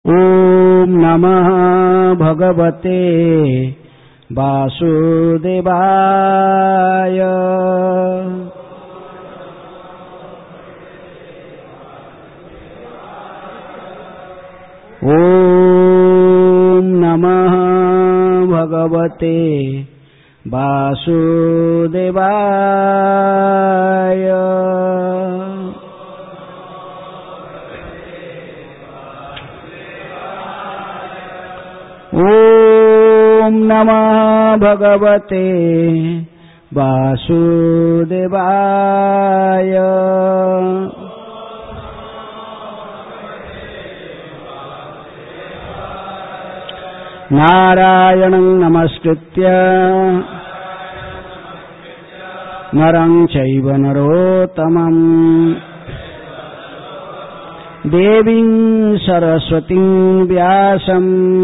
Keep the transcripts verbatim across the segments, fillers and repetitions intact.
ओम नमः भगवते वासुदेवाय। ओम नमः भगवते वासुदेवाय। ओम नमः भगवते वासुदेवाय। नारायणं नमस्कृत्य नरं चैव नरोत्तमं देवीं सरस्वतीं व्यासं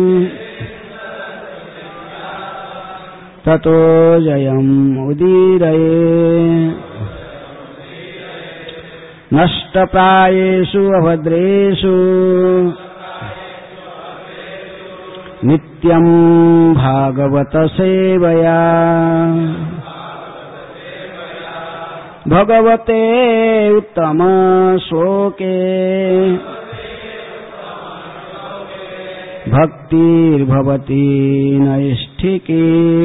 ततो जयमुदीरये। नष्टप्रायेषु अभद्रेषु नित्यं भागवत सेवया भगवते उत्तम श्लोके भक्तिर्भवति नैष्ठिकी।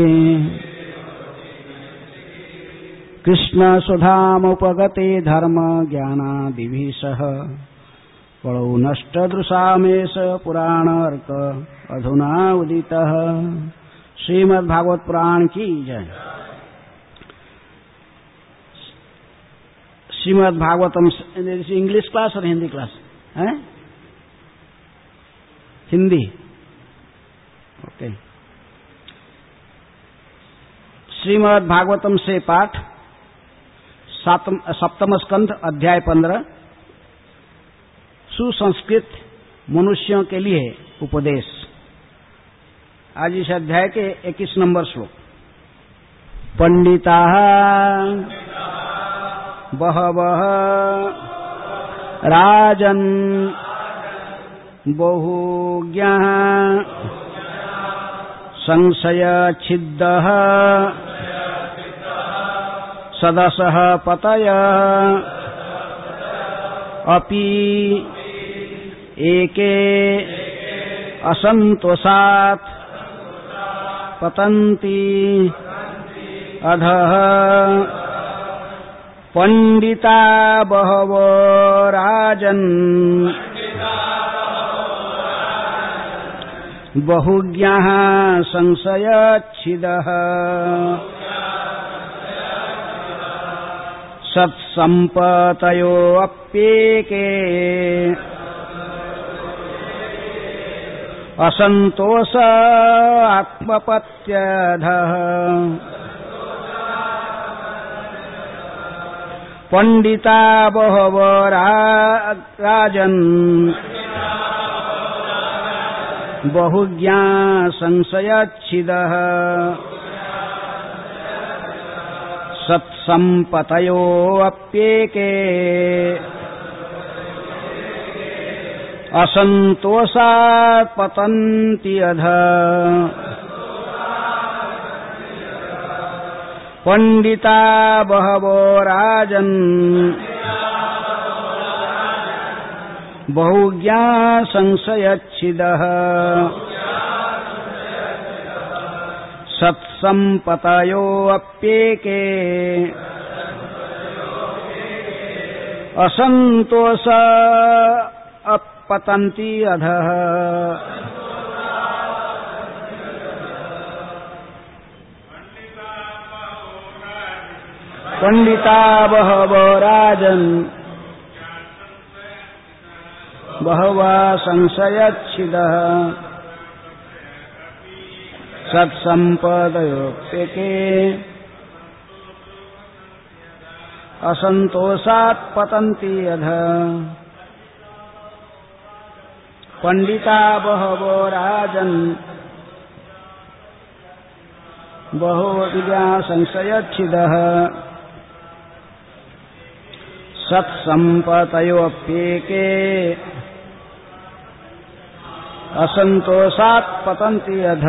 कृष्ण सुधामुपगते धर्म ज्ञानादिभिः सह कलौ नष्टदृशामेष पुराण अर्क अधुना उदितः। श्रीमद् भागवत पुराण की जय। श्रीमद् भागवतम इंग्लिश क्लास और हिंदी क्लास है? हिंदी, ओके। श्रीमद् भागवतम से पाठ सप्तम स्कंध अध्याय पंद्रह, सुसंस्कृत मनुष्यों के लिए उपदेश। आज इस अध्याय के इक्कीस नंबर श्लोक। पंडिता बहवः राजन् बहुज्ञः संशयच्छिद्दः सदसः पतयः अपि एके असंतोषात् पतन्ति अधः। पंडिता बहवो राजन् बहुज्ञः संशयच्छिदः सत्सम्पतयो अप्येके असंतोष आत्मपत्यधः। पंडिता बहवो राजन् बहुज्ञा संशयच्छिदः सत्सम्पतयो अप्येके असंतोषात् पतन्ति अधः। पंडिता बहवो राजन् बहुज्ञा संशयच्छिदः सत्सम्पतयो अप्येके असंतोष अपतन्ति अधः। पंडिता बहवो राजन् बहवः संशयच्छिदः सत्सम्पदयोऽप्येके असंतोषात् पतन्ति अधः। पंडिता बहवो राजन् बहुविद्या संशयच्छिदः सत्सम्पतयोऽप्येके असंतोषात् पतन्ति अध।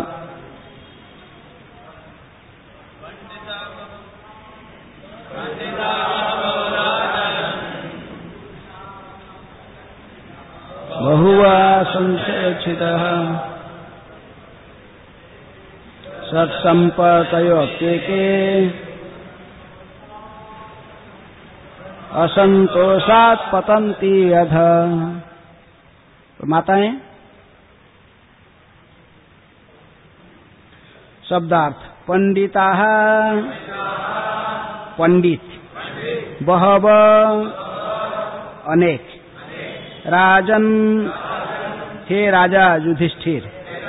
बहुवा संचेक्षितः सत्सम्पतयोऽप्येके असंतोषात् पतन्ति अध। माताएं, शब्दार्थ पंडिताः पंडित, बहव अनेक, राजन हे राजा युधिष्ठिर,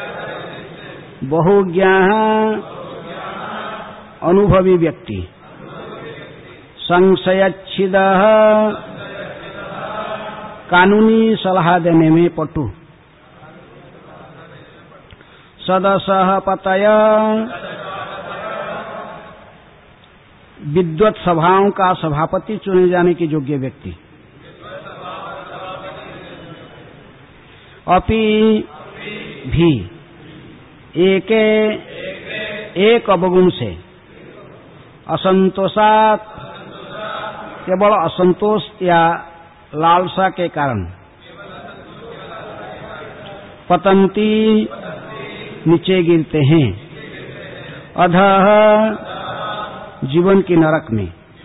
बहुज्ञाः अनुभवी व्यक्ति, संशयच्छिदः कानूनी सलाह देने में पटु, सदसः पतय विद्वत सभाओं का सभापति चुने जाने के योग्य व्यक्ति, अपि भी एक एक अवगुण से, असंतोषात् केवल असंतोष या लालसा के कारण, पतंती नीचे गिरते हैं, अधः जीवन की नरक में।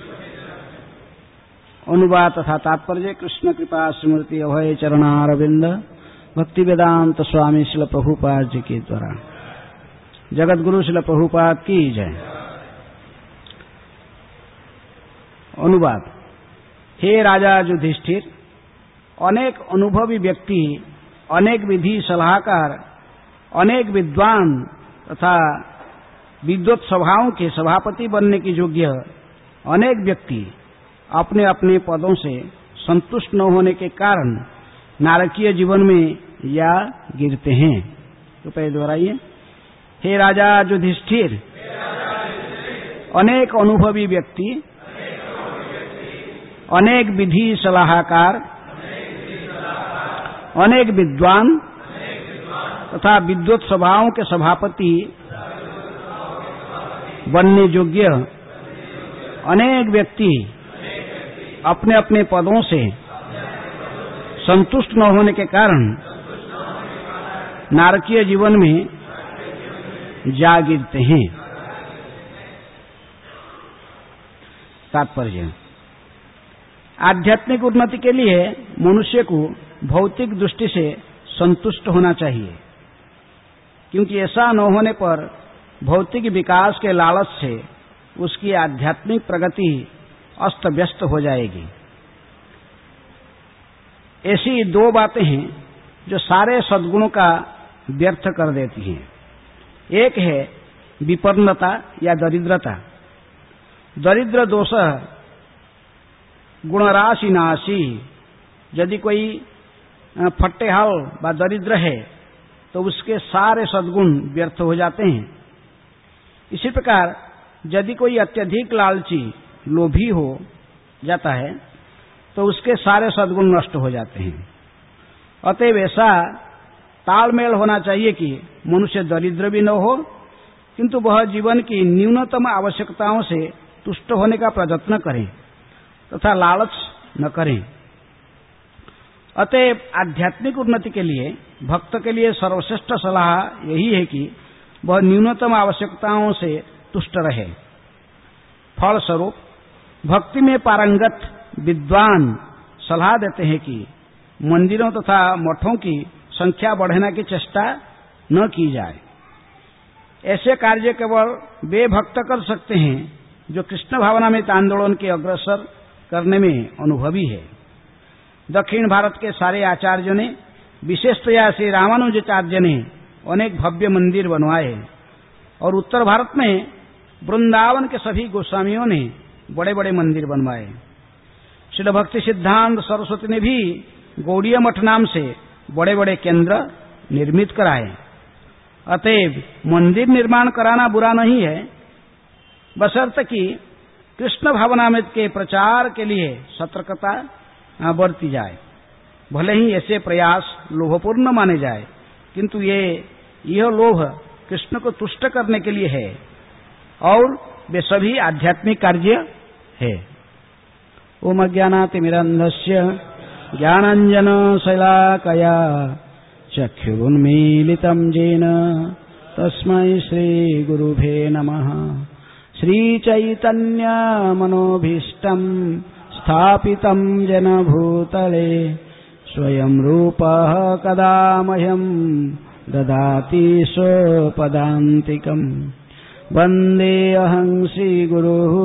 अनुवाद तथा तात्पर्य कृष्ण कृपा स्मृति अभय चरणारविंद भक्ति वेदांत स्वामी श्रील प्रभुपाद जी के द्वारा। जगत गुरु श्रील प्रभुपाद की जय। अनुवाद। हे राजा युधिष्ठिर, अनेक अनुभवी व्यक्ति, अनेक विधि सलाहकार, अनेक विद्वान तथा विद्वत सभाओं के सभापति बनने के योग्य अनेक व्यक्ति अपने अपने पदों से संतुष्ट न होने के कारण नारकीय जीवन में या गिरते हैं। तो पहले दोहराइए। हे राजा युधिष्ठिर, अनेक अनुभवी व्यक्ति, अनेक विधि सलाहकार, अनेक विद्वान तथा विद्वत सभाओं के सभापति बनने योग्य अनेक व्यक्ति अपने अपने पदों से संतुष्ट न होने के कारण नारकीय जीवन में जा गिरते हैं। तात्पर्य। आध्यात्मिक उन्नति के लिए मनुष्य को भौतिक दृष्टि से संतुष्ट होना चाहिए, क्योंकि ऐसा न होने पर भौतिक विकास के लालच से उसकी आध्यात्मिक प्रगति अस्त व्यस्त हो जाएगी। ऐसी दो बातें हैं जो सारे सद्गुणों का व्यर्थ कर देती हैं। एक है विपन्नता या दरिद्रता। दरिद्र दोष गुणराशि नाशी। यदि कोई फट्टेहाल व दरिद्र है तो उसके सारे सद्गुण व्यर्थ हो जाते हैं। इसी प्रकार यदि कोई अत्यधिक लालची लोभी हो जाता है तो उसके सारे सद्गुण नष्ट हो जाते हैं। अतएव ऐसा तालमेल होना चाहिए कि मनुष्य दरिद्र भी न हो, किंतु वह जीवन की न्यूनतम आवश्यकताओं से तुष्ट होने का प्रयत्न करें तथा लालच न करें। अतएव आध्यात्मिक उन्नति के लिए भक्त के लिए सर्वश्रेष्ठ सलाह यही है कि वह न्यूनतम आवश्यकताओं से तुष्ट रहे। फलस्वरूप भक्ति में पारंगत विद्वान सलाह देते हैं कि मंदिरों तथा मठों की संख्या बढ़ाने की चेष्टा न की जाए। ऐसे कार्य केवल वे भक्त कर सकते हैं जो कृष्ण भावनामृत आंदोलन के अग्रसर करने में अनुभवी है। दक्षिण भारत के सारे आचार्यों ने, विशेषतया श्री रामानुजाचार्य ने अनेक भव्य मंदिर बनवाए और उत्तर भारत में वृंदावन के सभी गोस्वामियों ने बड़े बड़े मंदिर बनवाए। श्रील भक्ति सिद्धांत सरस्वती ने भी गौड़ीय मठ नाम से बड़े बड़े केंद्र निर्मित कराए। अतएव मंदिर निर्माण कराना बुरा नहीं है, बशर्ते कि कृष्ण भावनामृत के प्रचार के लिए सतर्कता बरती जाए। भले ही ऐसे प्रयास लोभपूर्ण माने जाए, किंतु ये यह लोभ कृष्ण को तुष्ट करने के लिए है और वे सभी आध्यात्मिक कार्य है। ओम अज्ञानातिमिरन्धस्य ज्ञानांजन शलाकया चक्षुरुन्मीलितं येन तस्मै श्री गुरुभे नमः। श्रीचैतन्य मनोभीष्टं स्थापितं येन भूतले स्वयं रूपः कदा मह्यं ददाति स्वपदान्तिकम्। वन्देऽहं श्रीगुरुः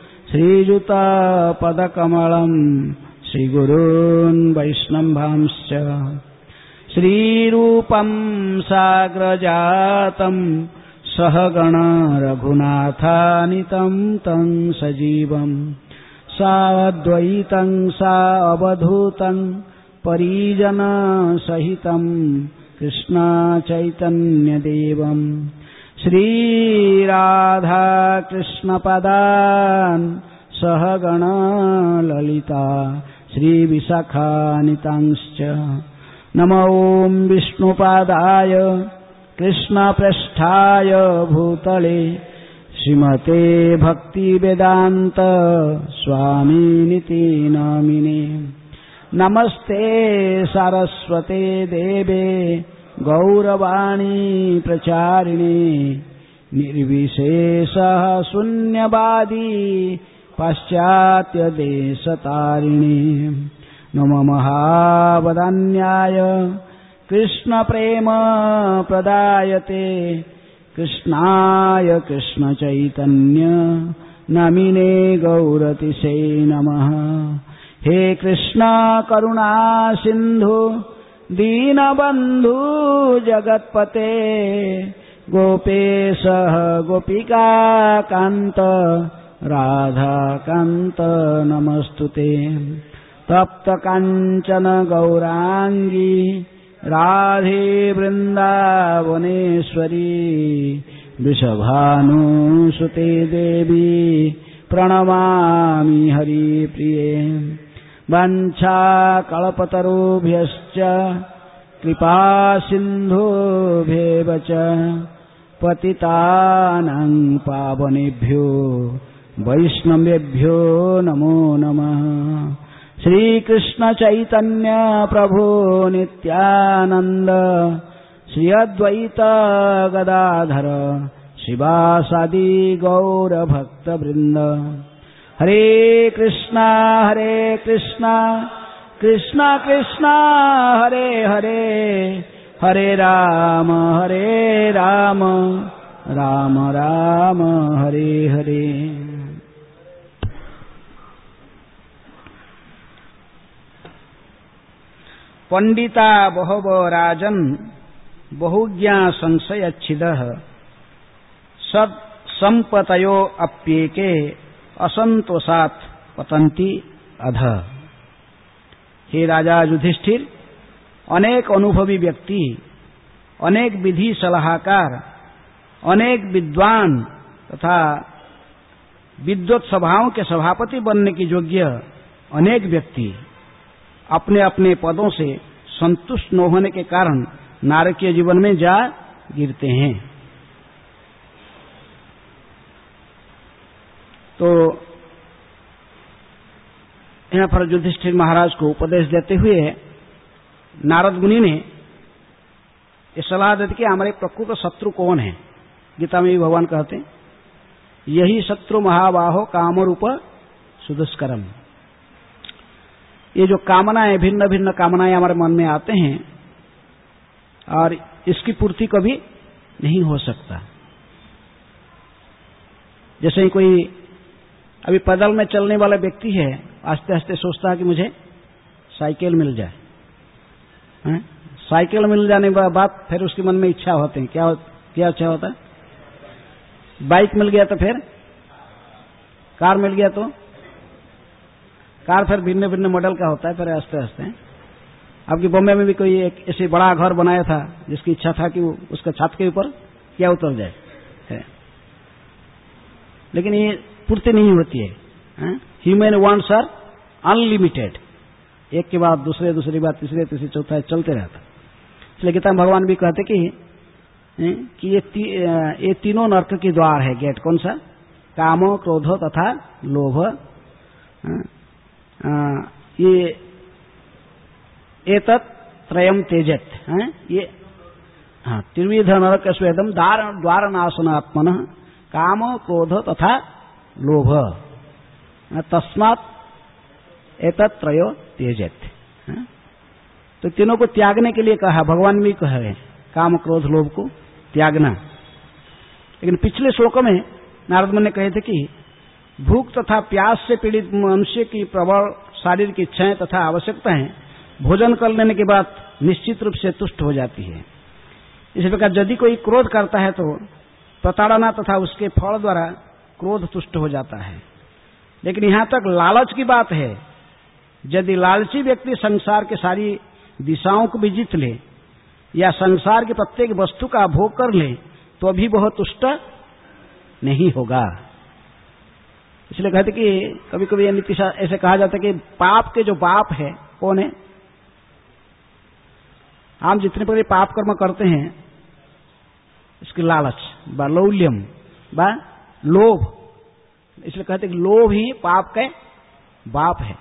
श्रीयुतपदकमलं श्रीगुरून् वैष्णवांश्च। श्रीरूपं साग्रजातं सहगण रघुनाथान्वितं तं सजीवं साद्वैतं सावधूतं परिजन सहितं कृष्ण चैतन्यदेवं श्रीराधा कृष्णपदान् सहगण ललिता श्रीविशाखान्वितांश्च। नमो ॐ विष्णुपादाय कृष्णप्रेष्ठाय भूतले श्रीमते भक्तिवेदान्त स्वामिनिति नामिने। नमस्ते सारस्वते देवे गौरवाणी प्रचारिणे निर्विशेषः शून्यवादी पाश्चात्यदेशतारिणे। नमो महावदान्याय कृष्णप्रेम प्रदायते कृष्णाय कृष्णचैतन्य नामिने गौरतिसे नमः। हे कृष्ण करुणा सिंधु दीनबंधु जगत्पते गोपेश गोपिका कांत राधा कांत नमस्तुते। तप्त कांचन गौरांगी राधे वृंदावनेश्वरी वृषभानुसुते देवी प्रणमामि हरिप्रिये। वाञ्छाकल्पतरुभ्यश्च कृपा सिन्धुभ्येव च पतितानां पावनेभ्यो वैष्णवेभ्यो नमो नमः। श्रीकृष्ण चैतन्य प्रभु नित्यानंद श्री अद्वैत गदाधर शिवासादि गौर भक्त वृंद। हरे कृष्णा हरे कृष्णा कृष्णा कृष्णा हरे हरे हरे राम हरे राम राम राम हरे हरे। पंडिता बहवो राजन बहुज्ञा संशयच्छिदः सद संपतयो अप्येके असंतोषात् पतंती अध। हे राजा युधिष्ठिर, अनेक अनुभवी व्यक्ति, अनेक विधि सलाहकार, अनेक विद्वान तथा विद्वत सभाओं के सभापति बनने की योग्य अनेक व्यक्ति अपने अपने पदों से संतुष्ट न होने के कारण नारकीय जीवन में जा गिरते हैं। तो यहाँ पर युधिष्ठिर महाराज को उपदेश देते हुए नारद मुनि ने ये सलाह देते कि हमारे प्रकृत शत्रु कौन है। गीता में भी भगवान कहते हैं यही शत्रु महाबाहो कामरूप सुदुष्करम। ये जो कामनाएं, भिन्न भिन्न कामनाएं हमारे मन में आते हैं और इसकी पूर्ति कभी नहीं हो सकता। जैसे ही कोई अभी पैदल में चलने वाला व्यक्ति है, आस्ते आस्ते सोचता है कि मुझे साइकिल मिल जाए। है? साइकिल मिल जाने के बाद फिर उसके मन में इच्छा होते हैं, क्या क्या इच्छा होता है? बाइक मिल गया तो फिर कार मिल गया तो कार फिर भिन्न भिन्न मॉडल का होता है। फिर आस्ते आस्ते आपकी बॉम्बे में भी कोई एक ऐसे बड़ा घर बनाया था जिसकी इच्छा था कि वो उसका छत के ऊपर क्या उतर जाए है। लेकिन ये पूर्ति नहीं होती है। ह्यूमन वांट्स आर अनलिमिटेड, एक के बाद दूसरे दूसरी बात तीसरे तीसरे चौथा चलते रहता। इसलिए गीता में भगवान भी कहते कि कि ये ती, ये तीनों नरक की द्वार है। गेट कौन सा? कामो, क्रोधो तथा लोभ। ये एतत् त्रयम त्यजेत, ये हाँ त्रिविध नरक स्वेदम द्वार द्वार नाशनात्मन कामो, क्रोधो तथा लोभ तस्मात् एतत् त्रयो त्यजेत। तो तीनों को त्यागने के लिए कहा, भगवान भी कह रहे काम, क्रोध, लोभ को त्यागना। लेकिन पिछले श्लोकों में नारद मुनि ने कहे थे कि भूख तथा प्यास से पीड़ित मनुष्य की प्रबल शारीरिक इच्छाएं तथा आवश्यकताएं भोजन कर लेने के बाद निश्चित रूप से तुष्ट हो जाती है। इसी प्रकार यदि कोई क्रोध करता है तो प्रताड़ना तथा उसके फल द्वारा क्रोध तुष्ट हो जाता है। लेकिन यहां तक लालच की बात है, यदि लालची व्यक्ति संसार के सारी दिशाओं को भी जीत ले या संसार की प्रत्येक वस्तु का भोग कर ले तो अभी वह तुष्ट नहीं होगा। इसलिए कहते कि कभी कभी नीति ऐसे कहा जाता है कि पाप के जो बाप है कौन है? हम जितने बड़े पाप कर्म करते हैं इसकी लालच बा लौल्यम बा लोभ, इसलिए कहते कि लोभ ही पाप के बाप है।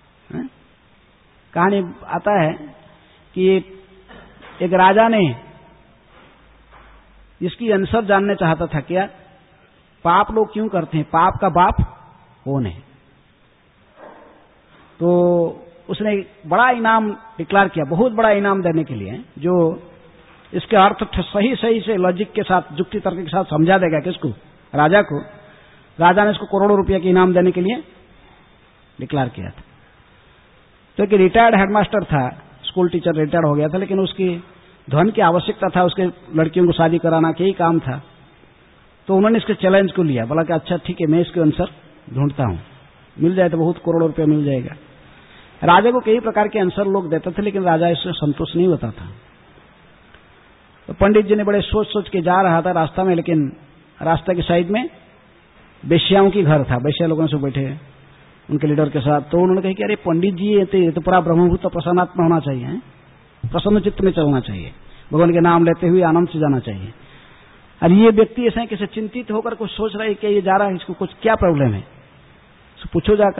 कहानी आता है कि एक राजा ने इसकी आंसर जानने चाहता था, क्या पाप लोग क्यों करते हैं, पाप का बाप कौन है? तो उसने बड़ा इनाम डिक्लेयर किया, बहुत बड़ा इनाम देने के लिए, जो इसके अर्थ सही सही से लॉजिक के साथ, जुक्ति तर्क के साथ समझा देगा किसको? राजा को। राजा ने इसको करोड़ों रुपया के इनाम देने के लिए डिक्लेयर किया था। तो एक रिटायर्ड हेडमास्टर था, स्कूल टीचर रिटायर्ड हो गया था, लेकिन उसकी धन की आवश्यकता था, उसके लड़कियों को शादी कराना के ही काम था। तो उन्होंने इसके चैलेंज को लिया, बोला कि अच्छा ठीक है, मैं इसके आंसर ढूंढता हूं, मिल जाए तो बहुत करोड़ों रुपया मिल जाएगा। राजा को कई प्रकार के आंसर लोग देते थे, लेकिन राजा इससे संतुष्ट नहीं होता था। तो पंडित जी ने बड़े सोच सोच के जा रहा था रास्ता में, लेकिन रास्ते की साइड में बेश्याओं की घर था, बेश्या लोगों से बैठे उनके लीडर के साथ। तो उन्होंने कहा कि अरे पंडित जी ये तो, ये तो पूरा ब्रह्मभूत तो प्रसन्नात्मा होना चाहिए, प्रसन्न चित्त में चलना चाहिए, भगवान के नाम लेते हुए आनंद से जाना चाहिए। और ये व्यक्ति ऐसा है कि चिंतित होकर कुछ सोच रहा है कि ये जा रहा है, इसको कुछ क्या प्रॉब्लम है, इसको पूछो जाकर।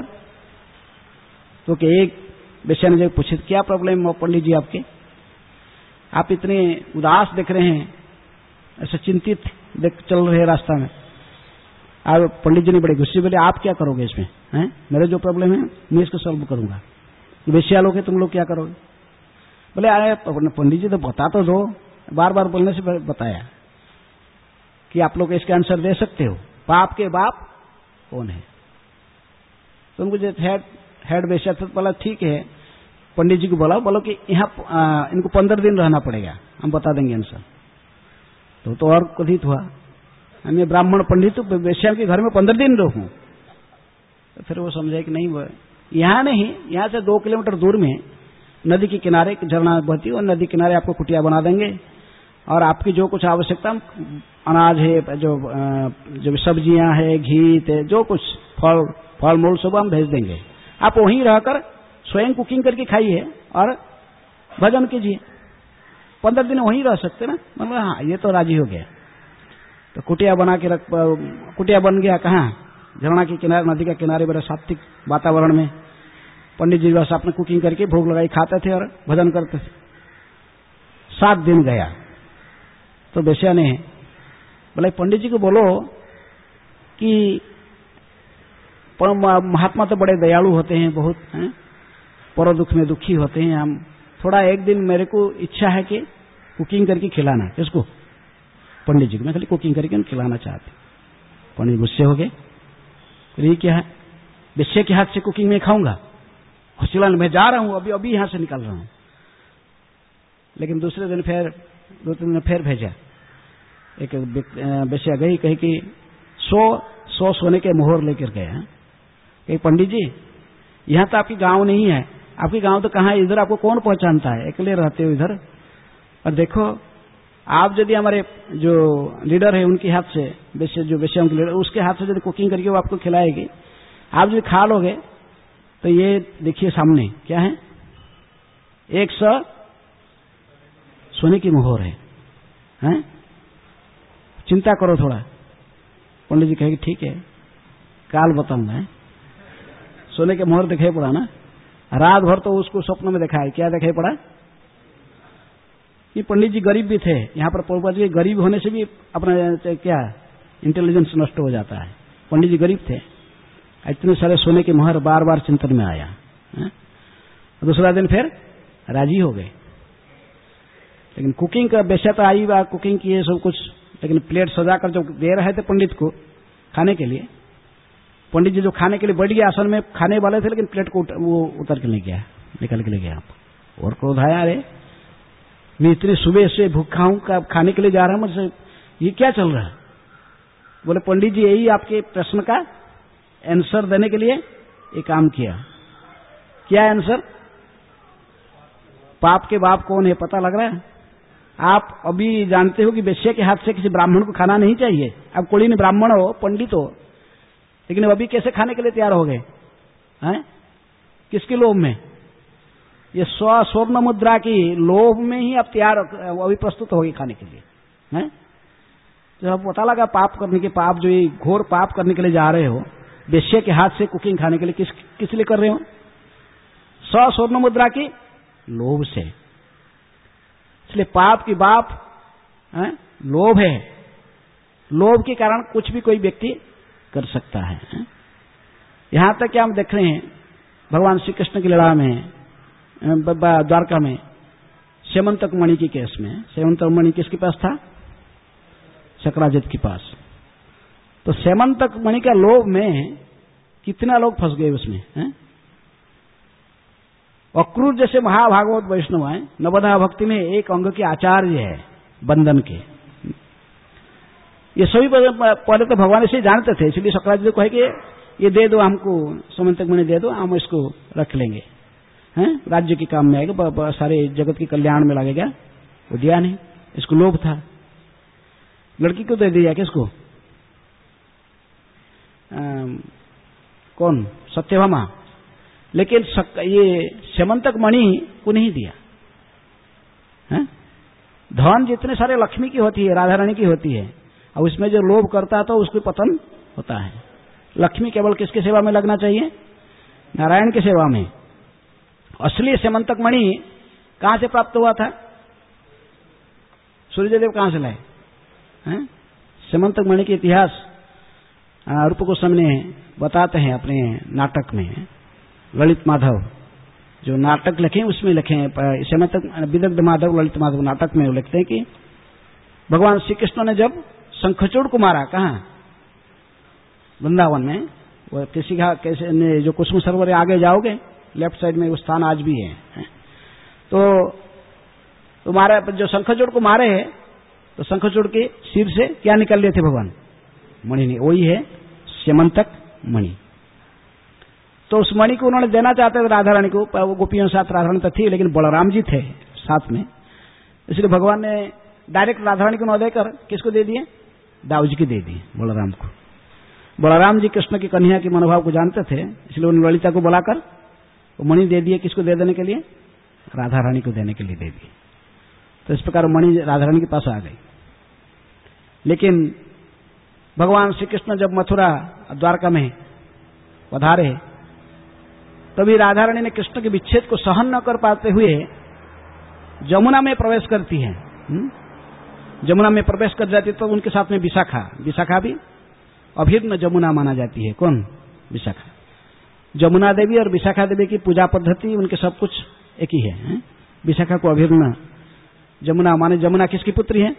तो कि एक बेश्या ने जब पूछे क्या प्रॉब्लम है पंडित जी आपके, आप इतने उदास दिख रहे हैं, ऐसे चिंतित देख चल रहे हैं रास्ता में। और पंडित जी ने बड़े गुस्से बोले, आप क्या करोगे इसमें, हैं? मेरे जो प्रॉब्लम है मैं इसको सॉल्व करूंगा, बेश्या लोग है तुम लोग क्या करोगे? बोले अरे पंडित जी तो बता तो दो, बार बार बोलने से बताया कि आप लोग इसका आंसर दे सकते हो, पाप के बाप कौन है? तो उनको जो हेड हेड बेश्या था बोला ठीक है, पंडित जी को बोला, बोलो कि यहाँ इनको पंद्रह दिन रहना पड़ेगा, हम बता देंगे आंसर। तो तो और क्रोधित हुआ, मैं ब्राह्मण पंडित हूँ, बेश्या के घर में पंद्रह दिन रहूं। तो फिर वो समझे कि नहीं, वो यहाँ नहीं, यहाँ से दो किलोमीटर दूर में नदी के किनारे एक झरना बहती है, और नदी किनारे आपको कुटिया बना देंगे, और आपकी जो कुछ आवश्यकता, अनाज है, जो जो सब्जियां है, घी थे, जो कुछ फल फल मूल सब हम भेज देंगे, आप वहीं रहकर स्वयं कुकिंग करके खाइए और भजन कीजिए, पंद्रह दिन वहीं रह सकते ना। मतलब हाँ, ये तो राजी हो गया। तो कुटिया बना के रख, कुटिया बन गया कहाँ? झरना के किनारे, नदी के किनारे, बड़े सात्विक वातावरण में पंडित जी बस आपने कुकिंग करके भोग लगाई खाते थे और भजन करते थे। सात दिन गया तो बेश्या ने बोले पंडित जी को बोलो कि महात्मा तो बड़े दयालु होते हैं, बहुत हैं, पर दुख में दुखी होते हैं, हम थोड़ा एक दिन मेरे को इच्छा है कि कुकिंग करके खिलाना। किसको? पंडित जी को। मैं खाली कुकिंग करके खिलाना चाहते। पंडित गुस्से हो गए, ये क्या है, बेश्या के हाथ से कुकिंग में खाऊंगा, चिल्लान मैं जा रहा हूं, अभी अभी यहां से निकल रहा हूं। लेकिन दूसरे दिन फिर दो तीन दिन फिर भेजा, एक बेश्या गई, कही कि सौ सौ सोने के मोहर लेकर गए हैं। कही पंडित जी यहाँ तो आपकी गांव नहीं है, आपकी गांव तो कहाँ है, इधर आपको कौन पहचानता है, अकेले रहते हो इधर। और देखो आप यदि हमारे जो लीडर है उनके हाथ से, बेश्या जो बेश्याओं के लीडर, उसके हाथ से यदि कुकिंग करके वो आपको खिलाएगी, आप यदि खा लोगे तो ये देखिए सामने क्या है, एक सौ सोने की मोहर है, हैं? चिंता करो थोड़ा। पंडित जी कहेंगे ठीक है, काल बताऊंगा। है? सोने के मोहर दिखाई पड़ा ना, रात भर तो उसको स्वप्न में दिखाया। क्या दिखाई पड़ा कि पंडित जी गरीब भी थे। यहाँ पर प्रभुपाद जी गरीब होने से भी अपना क्या इंटेलिजेंस नष्ट हो जाता है। पंडित जी गरीब थे, इतने सारे सोने के मोहर बार बार चिंतन में आया। है? दूसरा दिन फिर राजी हो गए। लेकिन कुकिंग का वैसे तो आई बात, कुकिंग की है सब कुछ, लेकिन प्लेट सजाकर जो दे रहे थे पंडित को खाने के लिए, पंडित जी जो खाने के लिए बैठ गए आसन में खाने वाले थे, लेकिन प्लेट को उत, वो उतर के ले गया, निकल के ले गया। और क्रोध आया, अरे मैं इतनी सुबह से भूखा हूं, खाने के लिए जा रहा हूं, मुझसे ये क्या चल रहा है? बोले पंडित जी यही आपके प्रश्न का आंसर देने के लिए ये काम किया। क्या आंसर? पाप के बाप कौन है पता लग रहा है? आप अभी जानते हो कि वेश्या के हाथ से किसी ब्राह्मण को खाना नहीं चाहिए। अब कोई नहीं ब्राह्मण हो, पंडित हो, लेकिन अभी कैसे खाने के लिए तैयार हो गए? हैं? किसके लोभ में? ये स्व स्वर्ण मुद्रा की लोभ में ही आप तैयार अभी प्रस्तुत होगी खाने के लिए। हैं? जब आपको पता लगा पाप करने के, पाप जो ये घोर पाप करने के लिए जा रहे हो, वेश्या के हाथ से कुकिंग खाने के लिए, किस किस लिए कर रहे हो? स्व स्वर्ण मुद्रा की लोभ से। इसलिए पाप की बाप है, लोभ है। लोभ के कारण कुछ भी कोई व्यक्ति कर सकता है। यहां तक कि हम देख रहे हैं भगवान श्री कृष्ण की लड़ा में, द्वारका में, सेमंतक मणि की केस में, सेमंतक मणि किसके पास था? शक्राजित के पास। तो सेमंतक मणि का लोभ में कितना लोग फंस गए उसमें। है? अक्रूर जैसे महाभागवत वैष्णव है, नवधा भक्ति में एक अंग के आचार्य है बंधन के। ये सभी पहले तो भगवान से जानते थे, इसलिए शक्राचार्य को कहे कि ये दे दो हमको, समंतक मणि दे दो, हम इसको रख लेंगे, हैं? राज्य के काम में आएगा, सारे जगत के कल्याण में लगेगा। वो दिया नहीं, इसको लोभ था। लड़की को दे दिया, किसको? आ, कौन? सत्यभामा। लेकिन ये सेमंतक मणि को नहीं दिया। है? धन जितने सारे लक्ष्मी की होती है, राधा रानी की होती है, और उसमें जो लोभ करता है तो उसको पतन होता है। लक्ष्मी केवल किसके सेवा में लगना चाहिए? नारायण की सेवा में। असली सेमंतक मणि कहां से प्राप्त हुआ था? सूर्यदेव कहां से लाए? सेमंतक मणि के इतिहास रूप गोस्वामी ने बताते हैं अपने नाटक में। ललित माधव जो नाटक लिखे उसमें लिखे हैं, सेमंतक विदग्ध माधव ललित माधव नाटक में लिखते हैं कि भगवान श्री कृष्ण ने जब शंखचूड़ को मारा, कहां? वृंदावन में। वो किसी का कैसे ने जो कुसुम सरोवर आगे जाओगे लेफ्ट साइड में वो स्थान आज भी है, है? तो तुम्हारे जो शंखचूड़ को मारे है, तो शंखचूड़ के सिर से क्या निकल रहे थे भगवान? मणि ने। वही है सेमंतक मणि। तो उस मणि को उन्होंने देना चाहते थे राधा रानी को, वो गोपियों के साथ राधा रानी तो थी, लेकिन बलराम जी थे साथ में, इसलिए भगवान ने डायरेक्ट राधा रानी को न देकर किसको दे दिए? दाऊ जी को दे दिए, बलराम को। बलराम जी कृष्ण की कन्हैया के मनोभाव को जानते थे, इसलिए उन ललिता को बुलाकर वो मणि दे दिए। किसको दे देने के लिए? राधा रानी को देने के लिए दे दिए। तो इस प्रकार मणि राधा रानी के पास आ गई। लेकिन भगवान श्री कृष्ण जब मथुरा द्वारका में पधारे, तभी राधा रानी ने कृष्ण के विच्छेद को सहन न कर पाते हुए जमुना में प्रवेश करती है। जमुना में प्रवेश कर जाती तो उनके साथ में विशाखा, विशाखा भी अभिन्न जमुना माना जाती है। कौन? विशाखा। जमुना देवी और विशाखा देवी की पूजा पद्धति, उनके सब कुछ एक ही है। विशाखा को अभिन्न जमुना माने। जमुना किसकी पुत्री है?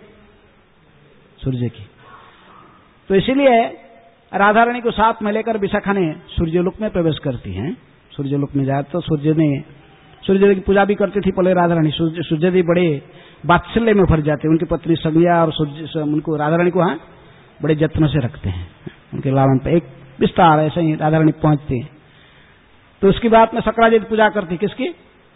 सूर्य की। तो इसीलिए राधा रानी को साथ में लेकर विशाखा ने सूर्यलोक में प्रवेश करती हैं। सूर्यलोक में जाए तो सूर्य ने सूर्यदेव की पूजा भी करती थी पहले राधा रानी। सूर्यदेव बड़े वात्सल्य में भर जाते हैं। उनकी पत्नी संज्ञा और सूर्य उनको राधा रानी को हाँ बड़े जत्न से रखते हैं। उनके लालन पे एक विस्तार ऐसे ही राधा रानी पहुंचती है। तो उसकी बात में शक्राजित पूजा करती। किसकी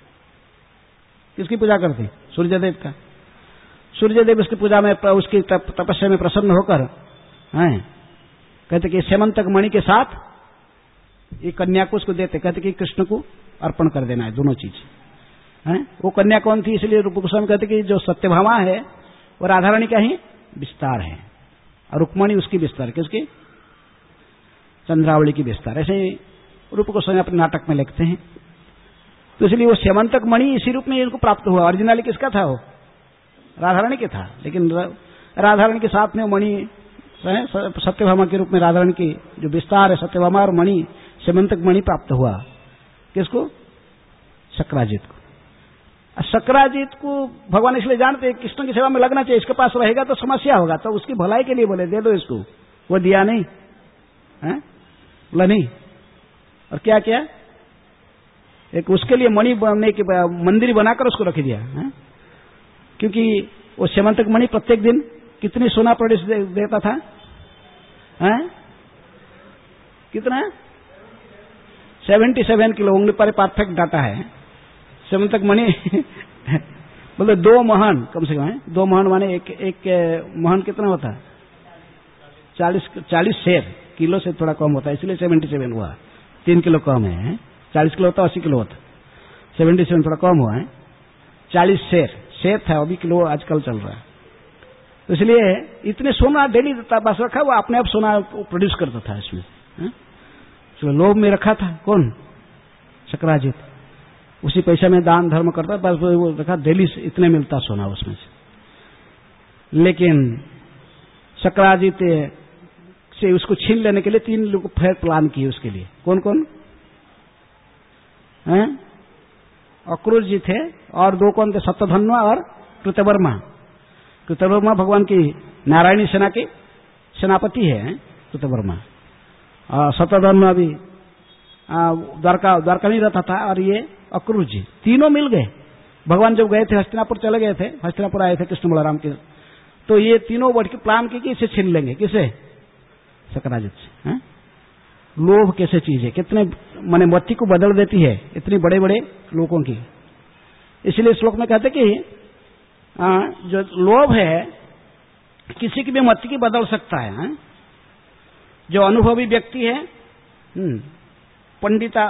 किसकी पूजा करती? सूर्यदेव का। सूर्यदेव उसकी पूजा में, उसकी तपस्या में प्रसन्न होकर हैं कहते कि सेमंतक मणि के साथ ये कन्या को उसको देते, कहते कि कृष्ण को अर्पण कर देना है दोनों चीज। है? वो कन्या कौन थी? इसलिए रूप गोस्वामी कहते कि जो सत्यभामा है वो राधा रानी का ही विस्तार है और रुक्मणी उसकी विस्तार, किसकी? चंद्रावली की विस्तार। ऐसे रूप गोस्वामी अपने नाटक में लिखते हैं। तो इसलिए वो स्यमंतक मणि इसी रूप में इनको प्राप्त हुआ। ओरिजिनली किसका था? वो राधा रानी के था, लेकिन राधा रानी के साथ में मणि सत्यभामा के रूप में राधा रानी की जो विस्तार है सत्यभामा और मणि स्यमंतक मणि प्राप्त हुआ। किसको? शक्राजीत को। शक्राजीत को भगवान इसलिए जानते हैं कृष्ण की सेवा में लगना चाहिए, इसके पास रहेगा तो समस्या होगा, तो उसकी भलाई के लिए बोले दे दो इसको। वो दिया नहीं है, बोला नहीं। और क्या क्या एक उसके लिए मणि बनने के मंदिर बनाकर उसको रख दिया है? क्योंकि वो स्यमंतक मणि प्रत्येक दिन कितनी सोना प्रोड्यूस दे, देता था है? कितना? सेवेंटी सेवन किलो उंगली पर परफेक्ट डाटा है। स्यमंतक मणि बोले दो महन कम से कम है, दो महन माने एक एक महन कितना होता है? चालीस चालीस शेर, किलो से थोड़ा कम होता है इसलिए सेवेंटी सेवन हुआ, तीन किलो कम है। चालीस किलो होता अस्सी किलो होता, सेवेंटी सेवन थोड़ा कम हुआ है। चालीस शेर शेर था, अभी किलो आजकल चल रहा है। तो इसलिए इतने सोना डेली बस रखा, वो अपने आप सोना प्रोड्यूस करता था इसमें, इसलिए लोभ में रखा था। कौन? शक्राजीत। उसी पैसे में दान धर्म करता, बस वो रखा, डेली इतने मिलता सोना उसमें से। लेकिन शक्राजीत से उसको छीन लेने के लिए तीन लोग फिर प्लान किए उसके लिए। कौन कौन हैं? अक्रूर जी थे और दो कौन थे? सत्यधन्वा और कृतवर्मा। कृतवर्मा भगवान की नारायणी सेना के सेनापति है कृतवर्मा, और सत्यधन्वा भी द्वारका द्वारका नहीं रहता था। और ये अक्रूर जी तीनों मिल गए। भगवान जब गए थे हस्तिनापुर चले गए थे, हस्तिनापुर आए थे कृष्ण बलराम के, तो ये तीनों बढ़ के प्लान किए कि इसे छीन लेंगे। किसे? शक्राजीत से। है? लोभ कैसे चीज है, कितने माने मत्ती को बदल देती है इतनी बड़े बड़े लोगों की। इसलिए श्लोक में कहते कि आ, जो लोभ है किसी की भी मत्ती की बदल सकता है, है? जो अनुभवी व्यक्ति है, पंडिता,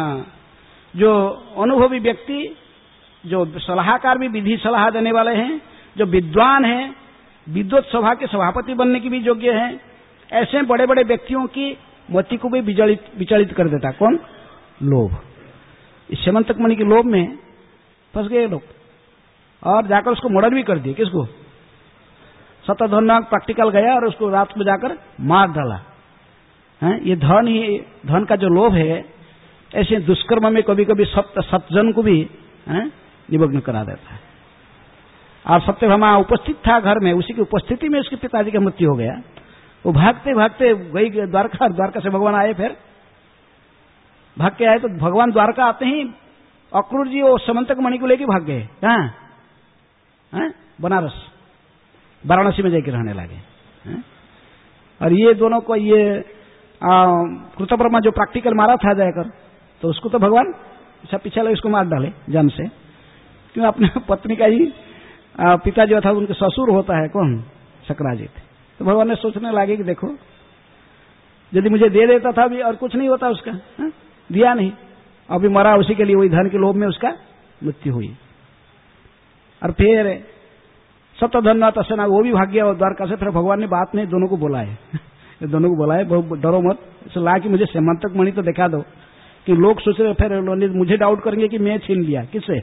जो अनुभवी व्यक्ति, जो सलाहकार भी विधि सलाह देने वाले हैं, जो विद्वान हैं, विद्वत सभा के सभापति बनने की भी योग्य हैं, ऐसे बड़े बड़े व्यक्तियों की मति को भी विचलित विचलित कर देता। कौन? लोभ। इस स्यमंतक मणि के लोभ में फंस गए लोग और जाकर उसको मर्डर भी कर दिए। किसको? सत्यधन्वा प्रैक्टिकल गया और उसको रात में जाकर मार डाला। है? ये धन ही धन का जो लोभ है ऐसे दुष्कर्म में कभी कभी सप्त सतजन को भी निमग्न करा देता है। और सत्यभामा उपस्थित था घर में, उसी की उपस्थिति में उसके पिताजी की मृत्यु हो गया। वो भागते भागते गई द्वारका, द्वारका से भगवान आए, फिर भाग के आए तो भगवान द्वारका आते ही अक्रूर जी वो स्यमंतक मणि को लेके भाग गए। कहाँ? बनारस, वाराणसी में जाकर रहने लगे। है? और ये दोनों को ये कृतवर्मा जो प्रैक्टिकल मारा था जाकर, तो उसको तो भगवान सब पीछे लगे उसको मार डाले जन से। क्यों? अपने पत्नी का ही पिता जो था उनके ससुर होता है। कौन? शक्राजीत। तो भगवान ने सोचने लगे कि देखो यदि मुझे दे देता था भी और कुछ नहीं होता उसका, हा? दिया नहीं, अभी मरा उसी के लिए, वही धन के लोभ में उसका मृत्यु हुई। और फिर सत्यधन्वा तसेना वो भी भाग गया द्वारका से। फिर भगवान ने बात नहीं दोनों को बुलाए दोनों को बुलाए, डरो मत, ला कि मुझे स्यमंतक मणि तो दिखा दो, कि लोग सोच रहे फिर मुझे डाउट करेंगे कि मैं छीन लिया। किससे?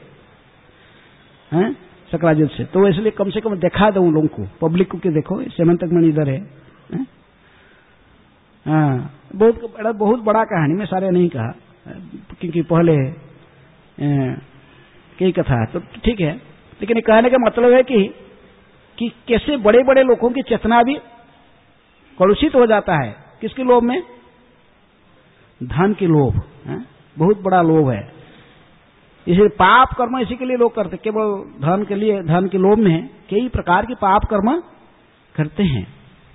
हैं? शक्राजीत से। तो इसलिए कम से कम दिखा दो उन लोगों को, पब्लिक को, कि देखो स्यमंतक मणि इधर है। हाँ, बहुत बड़ा बहुत बड़ा कहानी, मैं सारे नहीं कहा क्योंकि पहले कई कथा, तो ठीक है। लेकिन ये कहने का मतलब है कि कि कैसे बड़े बड़े लोगों की चेतना भी कलुषित हो जाता है। किसके लोभ में? धन के लोभ। है? बहुत बड़ा लोभ है। इसे पाप कर्म इसी के लिए लोग करते, केवल धन के लिए, धन के लोभ में कई प्रकार के पाप कर्म करते हैं।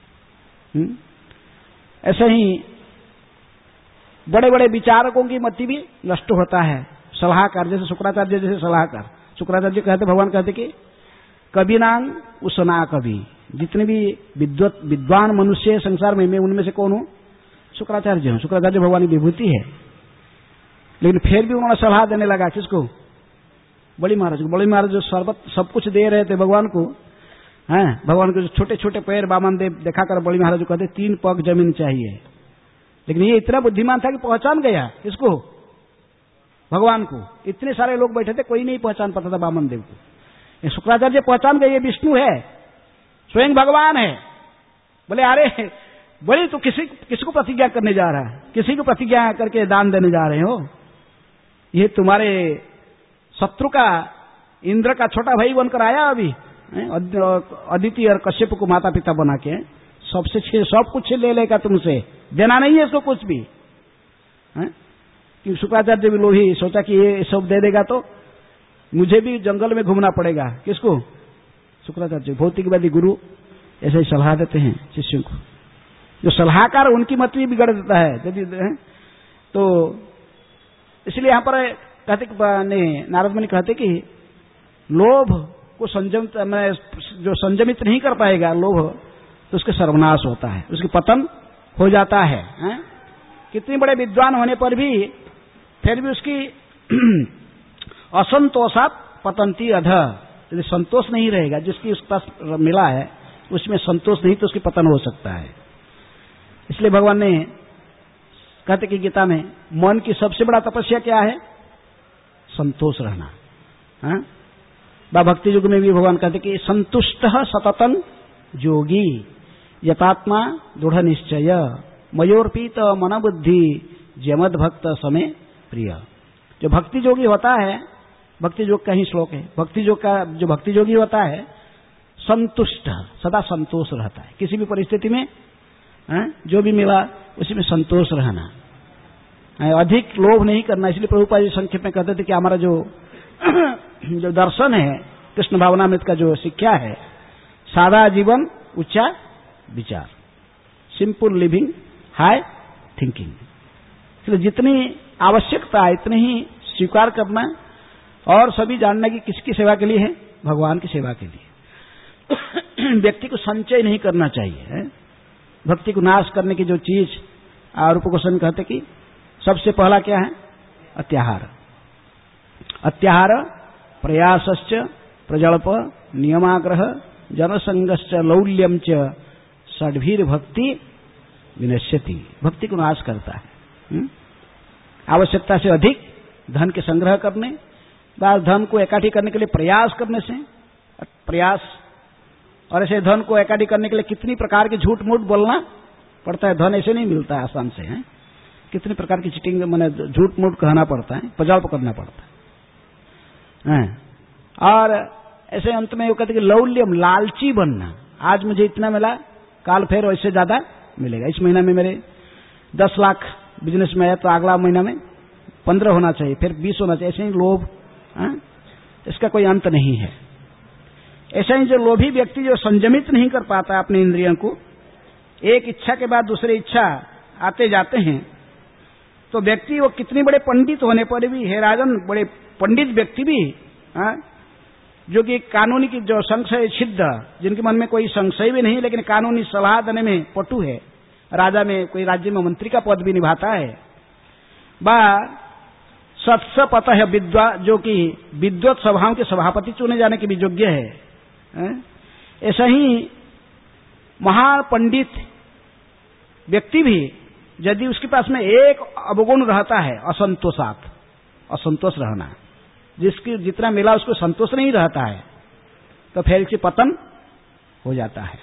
ऐसे ही बड़े बड़े विचारकों की मति भी नष्ट होता है। सलाहकार, जैसे शुक्राचार्य जैसे सलाहकार, शुक्राचार्य कहते, भगवान कहते कि कभी नांग उसना कभी, जितने भी विद्वत विद्वान मनुष्य संसार में, मैं उनमें से कौन हूं? शुक्राचार्य हूं। शुक्राचार्य भगवान की विभूति है। लेकिन फिर भी उन्होंने सलाह देने लगा किसको? बड़ी महाराज को, बड़ी महाराज जो सर्वत सब कुछ दे रहे थे भगवान को, हैं, भगवान को जो छोटे छोटे पैर वामन देव दिखाकर बड़ी महाराज को कहते तीन पग जमीन चाहिए। लेकिन ये इतना बुद्धिमान था कि पहचान गया किसको? भगवान को। इतने सारे लोग बैठे थे, कोई नहीं पहचान पाता था वामन देव को। शुक्राचार्य पहचान गए ये विष्णु है, स्वयं भगवान है। बोले अरे बड़ी तो किसी किसको प्रतिज्ञा करने जा रहा है, किसी को प्रतिज्ञा करके दान देने जा रहे हो? ये तुम्हारे शत्रु का इंद्र का छोटा भाई बनकर आया अभी, अदिति और कश्यप को माता पिता बना के सबसे सब कुछ ले लेगा तुमसे, देना नहीं है इसको कुछ भी। कि शुक्राचार्य भी लोभी, सोचा कि ये सब दे देगा तो मुझे भी जंगल में घूमना पड़ेगा। किसको? शुक्राचार्य भौतिकवादी गुरु ऐसे ही सलाह देते हैं शिष्यों को। जो सलाहकार उनकी मत भी बिगड़ देता है यदि, तो इसलिए यहां पर कहते नारद मुनि कहते कि लोभ को संयम जो संयमित नहीं कर पाएगा लोभ, तो उसके सर्वनाश होता है, उसकी पतन हो जाता है, है? कितनी बड़े विद्वान होने पर भी फिर भी उसकी असंतोषात पतंती अध, यदि संतोष नहीं रहेगा, जिसकी उसके पास मिला है उसमें संतोष नहीं, तो उसकी पतन हो सकता है। इसलिए भगवान ने कहते कि गीता में मन की सबसे बड़ा तपस्या क्या है? संतोष रहना। हाँ? बा भक्ति युग में भी भगवान कहते कि संतुष्ट सततन योगी यतात्मा दृढ़ निश्चय मयोर्पित मन बुद्धि जमद भक्त समय प्रिय। जो भक्ति योगी होता है, भक्ति योग का ही श्लोक है, भक्ति योग का जो भक्ति योगी होता है संतुष्ट, सदा संतोष रहता है, किसी भी परिस्थिति में है? जो भी मिला उसी में संतोष रहना, अधिक लोभ नहीं करना। इसलिए प्रभुपाद जी संक्षेप में कहते थे कि हमारा जो जो दर्शन है कृष्ण भावनामृत का जो शिक्षा है, सादा जीवन उच्चा विचार, सिंपल लिविंग हाई थिंकिंग। इसलिए जितनी आवश्यकता है इतनी ही स्वीकार करना और सभी जानना कि किसकी सेवा के लिए है? भगवान की सेवा के लिए। व्यक्ति को संचय नहीं करना चाहिए है? भक्ति को नाश करने की जो चीज रूप गोस्वामी कहते कि सबसे पहला क्या है? अत्याहार। अत्याहार प्रयासश्च प्रजल्प नियमाग्रह जनसंगश्च लौल्यम च षड्भीर भक्ति विनश्यति। भक्ति को नाश करता है। हुँ? आवश्यकता से अधिक धन के संग्रह करने, बाद धन को इकट्ठी करने के लिए प्रयास करने से प्रयास, और ऐसे धन को इकट्ठी करने के लिए कितनी प्रकार की झूठ मूठ बोलना पड़ता है। धन ऐसे नहीं मिलता है आसान से, है? कितनी प्रकार की चीटिंग मैंने झूठ मूठ कहना पड़ता है, प्रजल्प करना पड़ता है, है? और ऐसे अंत में वो कहते कि लौल्यम, लालची बनना। आज मुझे इतना मिला, काल फिर वैसे ज्यादा मिलेगा। इस महीना में मेरे दस लाख बिजनेस में आया तो अगला महीना में पंद्रह होना चाहिए, फिर बीस होना चाहिए। ऐसे ही लोभ, है? इसका कोई अंत नहीं है। ऐसा ही जो लोभी व्यक्ति जो संयमित नहीं कर पाता अपनी इंद्रियों को, एक इच्छा के बाद दूसरी इच्छा आते जाते हैं, तो व्यक्ति वो कितने बड़े पंडित होने पर भी, हे राजन, बड़े पंडित व्यक्ति भी, हा? जो कि कानूनी की जो संशय सिद्ध, जिनके मन में कोई संशय भी नहीं, लेकिन कानूनी सलाह देने में पटु है, राजा में कोई राज्य में मंत्री का पद भी निभाता है, बा सत्स पत है विद्वा, जो कि विद्वत सभाओं के सभापति चुने जाने के भी योग्य है। ऐसा ही महान पंडित व्यक्ति भी यदि उसके पास में एक अवगुण रहता है, असंतोषात, असंतोष रहना, जिसकी जितना मिला उसको संतोष नहीं रहता है, तो फिर इससे पतन हो जाता है।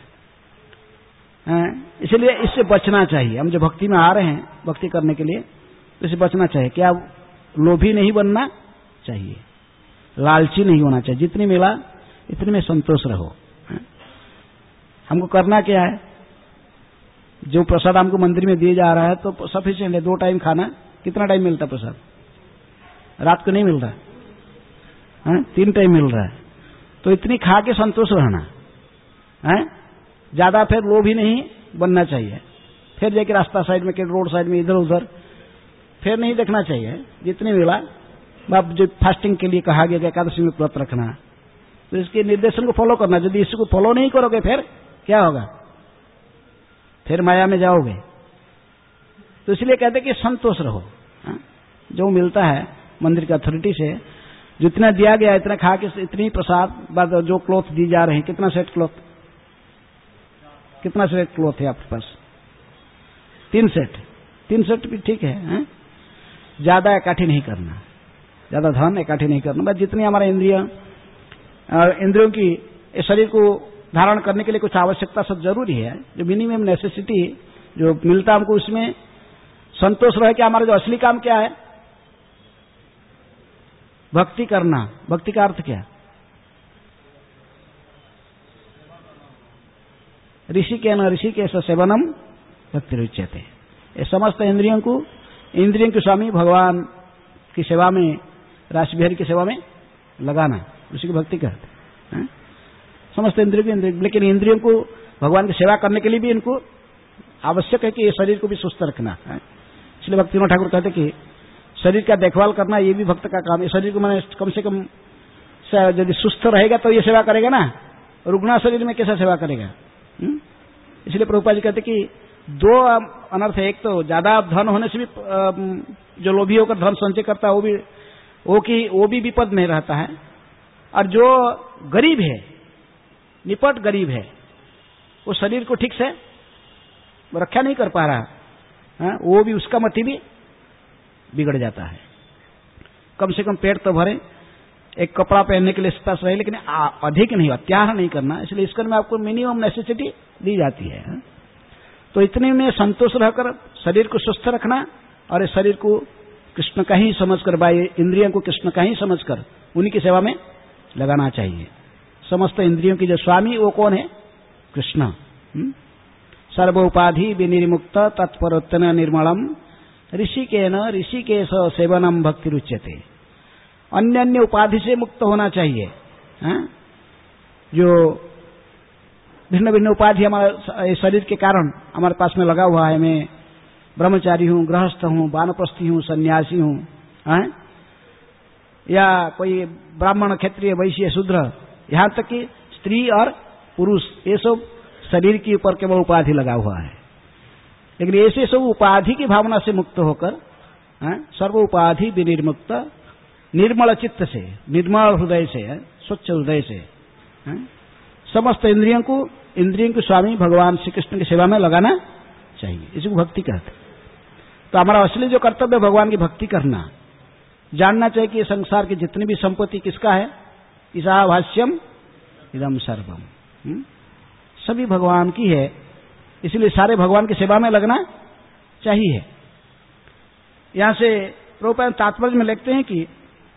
इसलिए इससे बचना चाहिए। हम जो भक्ति में आ रहे हैं भक्ति करने के लिए, तो इससे बचना चाहिए। क्या लोभी नहीं बनना चाहिए, लालची नहीं होना चाहिए। जितनी मिला इतने में संतोष रहो। हमको करना क्या है? जो प्रसाद हमको मंदिर में दिए जा रहा है तो सफिशिएंट है। दो टाइम खाना, कितना टाइम मिलता प्रसाद? रात को नहीं मिल रहा है, तीन टाइम मिल रहा है, तो इतनी खा के संतोष रहना है। ज्यादा फिर लोभ ही नहीं बनना चाहिए। फिर जाके रास्ता साइड में, रोड साइड में इधर उधर फिर नहीं देखना चाहिए। जितने मिला, अब जो फास्टिंग के लिए कहा गया एकादशी में व्रत रखना, तो इसके निर्देशन को फॉलो करना। यदि इसको फॉलो नहीं करोगे फिर क्या होगा? फिर माया में जाओगे। तो इसलिए कहते कि संतोष रहो। हा? जो मिलता है मंदिर की अथॉरिटी से, जितना दिया गया इतना खा के इतनी प्रसाद बाद जो क्लॉथ दी जा रहे हैं, कितना सेट क्लॉथ कितना सेट क्लॉथ है आपके पास? तीन सेट तीन सेट भी ठीक है, है? ज्यादा इकट्ठी नहीं करना, ज्यादा धन इकट्ठी नहीं करना, बस जितनी हमारे इंद्रिय इंद्रियों की इस शरीर को धारण करने के लिए कुछ आवश्यकता सब जरूरी है, जो मिनिमम नेसेसिटी जो मिलता हमको उसमें संतोष रहे कि हमारा जो असली काम क्या है, भक्ति करना। भक्ति का अर्थ क्या? ऋषि के न ऋषि के सेवनम भक्ति रुच्यते। ये समस्त इंद्रियों को इंद्रियों के स्वामी भगवान की सेवा में, रास बिहारी की सेवा में लगाना, उसी की भक्ति कहते हैं। समस्त इंद्रियों की इंद्रिय, लेकिन इंद्रियों को भगवान की सेवा करने के लिए भी इनको आवश्यक है कि ये शरीर को भी सुस्त रखना है। इसलिए भक्तिनाथ ठाकुर कहते कि शरीर का देखभाल करना ये भी भक्त का काम है। शरीर को मैंने कम से कम यदि सुस्त रहेगा तो ये सेवा करेगा ना, रुग्णा शरीर में कैसा सेवा करेगा? हुँ? इसलिए प्रभुपाद जी कहते कि दो अनर्थ है। एक तो ज्यादा धन होने से भी जो लोभी होकर धन संचय करता है वो भी वो की वो भी विपद में रहता है, और जो गरीब है, निपट गरीब है, वो शरीर को ठीक से रक्षा नहीं कर पा रहा है, वो भी उसका मति भी बिगड़ जाता है। कम से कम पेट तो भरे, एक कपड़ा पहनने के लिए पास रहे, लेकिन अधिक नहीं, अत्याचार नहीं करना। इसलिए इसकर में आपको मिनिमम नेसेसिटी दी जाती है। तो इतने में संतोष रहकर शरीर को स्वस्थ रखना, और इस शरीर को कृष्ण का ही समझकर, बाह्य इंद्रियों को कृष्ण का ही समझकर उन्हीं की सेवा में लगाना चाहिए। समस्त इंद्रियों की जो स्वामी वो कौन है? कृष्ण। सर्व उपाधि विनिर्मुक्त तत्परोत्तन निर्मलम ऋषिकेन ऋषिकेश सेवनम भक्ति रुच्यते। अन्य अन्य उपाधि से मुक्त होना चाहिए। है? जो भिन्न भिन्न उपाधि हमारे शरीर के कारण हमारे पास में लगा हुआ है, मैं ब्रह्मचारी हूँ, गृहस्थ हूँ, वानप्रस्थी हूँ, सन्यासी हूँ, या कोई ब्राह्मण, क्षत्रिय, वैश्य, शूद्र, यहाँ तक कि स्त्री और पुरुष, ये सब शरीर के ऊपर केवल उपाधि लगा हुआ है। लेकिन ऐसे सब उपाधि की भावना से मुक्त होकर, सर्व उपाधि विनिर्मुक्त, निर्मल चित्त से, निर्मल हृदय से, स्वच्छ हृदय से, समस्त इंद्रियों को इंद्रियों के स्वामी भगवान श्री कृष्ण की सेवा में लगाना चाहिए। इसी को भक्ति कहते हैं। तो हमारा असली जो कर्तव्य भगवान की भक्ति करना, जानना चाहिए कि संसार की जितनी भी संपत्ति किसका है, ईशावास्यम इदम सर्वम, सभी भगवान की है। इसलिए सारे भगवान की सेवा में लगना चाहिए। यहां से प्रभुपाद तात्पर्य में लिखते हैं कि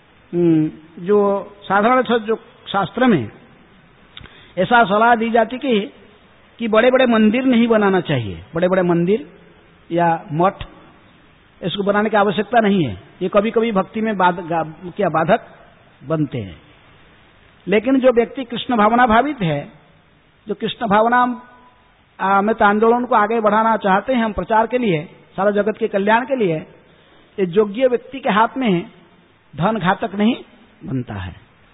जो साधारण जो शास्त्र में ऐसा सलाह दी जाती कि कि बड़े बड़े मंदिर नहीं बनाना चाहिए, बड़े बड़े मंदिर या मठ, इसको बनाने की आवश्यकता नहीं है। ये कभी कभी भक्ति में बाध, क्या बाधक बनते हैं। लेकिन जो व्यक्ति कृष्ण भावना भावित है, जो कृष्ण भावना में तो आंदोलन को आगे बढ़ाना चाहते हैं हम प्रचार के लिए, सारा जगत के कल्याण के लिए, ये योग्य व्यक्ति के हाथ में धन घातक नहीं बनता है।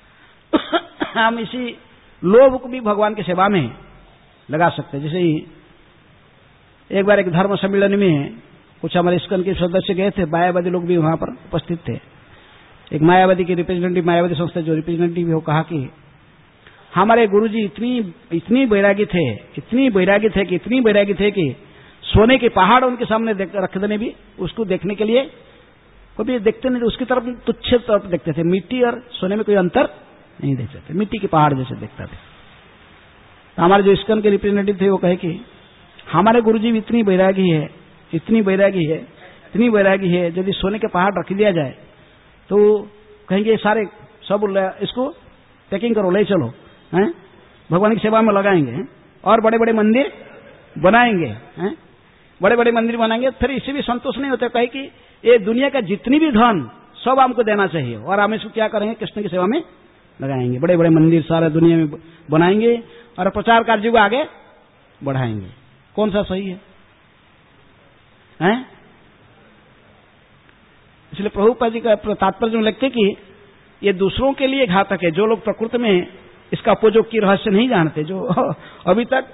हम इसी लोभ को भी भगवान की सेवा में लगा सकते हैं। जैसे ही एक बार एक धर्म सम्मेलन में कुछ हमारे इस्कन के सदस्य गए थे, मायावादी लोग भी वहां पर उपस्थित थे। एक मायावादी के रिप्रेजेंटेटिव, मायावादी संस्था जो रिप्रेजेंटेटिव है, वो कहा कि हमारे गुरुजी इतनी इतनी बैरागी थे, इतनी बैरागी थे कि इतनी बैरागी थे कि सोने के पहाड़ उनके सामने रख देने भी उसको देखने के लिए कभी देखते नहीं, उसकी तरफ तुच्छ तरफ देखते थे। मिट्टी और सोने में कोई अंतर नहीं देखते थे, मिट्टी के पहाड़ जैसे देखते थे। तो हमारे जो इस्कन के रिप्रेजेंटेटिव थे वो कहे कि हमारे गुरुजी भी इतनी बैरागी है, इतनी बैरागी है, इतनी बैरागी है, यदि सोने के पहाड़ रख दिया जाए तो कहेंगे सारे सब इसको पैकिंग करो, ले चलो, हैं, भगवान की सेवा में लगाएंगे और बड़े बड़े मंदिर बनाएंगे, हैं, बड़े बड़े मंदिर बनाएंगे। फिर इससे भी संतोष नहीं होता, कहे कि ये दुनिया का जितनी भी धन सब हमको देना चाहिए और हम इसको क्या करेंगे, कृष्ण की सेवा में लगाएंगे, बड़े बड़े मंदिर सारे दुनिया में बनाएंगे और प्रचार कार्य को आगे बढ़ाएंगे। कौन सा सही है, हैं? इसलिए प्रभुपाद जी का तात्पर्य में लिखते कि ये दूसरों के लिए घातक है। जो लोग प्रकृति में इसका उपयोग की रहस्य नहीं जानते, जो अभी तक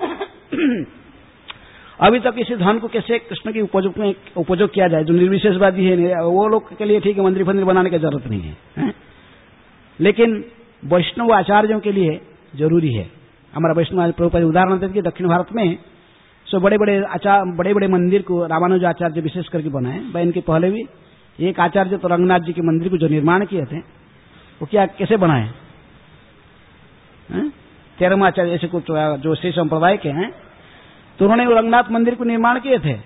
अभी तक इसी धन को कैसे कृष्ण की उपयोग में उपयोग किया जाए, जो निर्विशेषवादी है, वो लोग के लिए ठीक है, मंदिर फंदिर बनाने की जरूरत नहीं है, है? लेकिन वैष्णव आचार्यों के लिए जरूरी है। हमारा वैष्णव प्रभुपाद उदाहरण देते कि दक्षिण भारत में सो बड़े बड़े आचार बड़े बड़े मंदिर को रामानुज आचार्य विशेष करके बनाए। भाई इनके पहले भी एक आचार्य तो रंगनाथ जी के मंदिर को जो निर्माण किए थे वो क्या कैसे बनाए? तेरहवां आचार्य ऐसे कुछ जो श्री संप्रदाय के हैं तो उन्होंने रंगनाथ मंदिर को निर्माण किए थे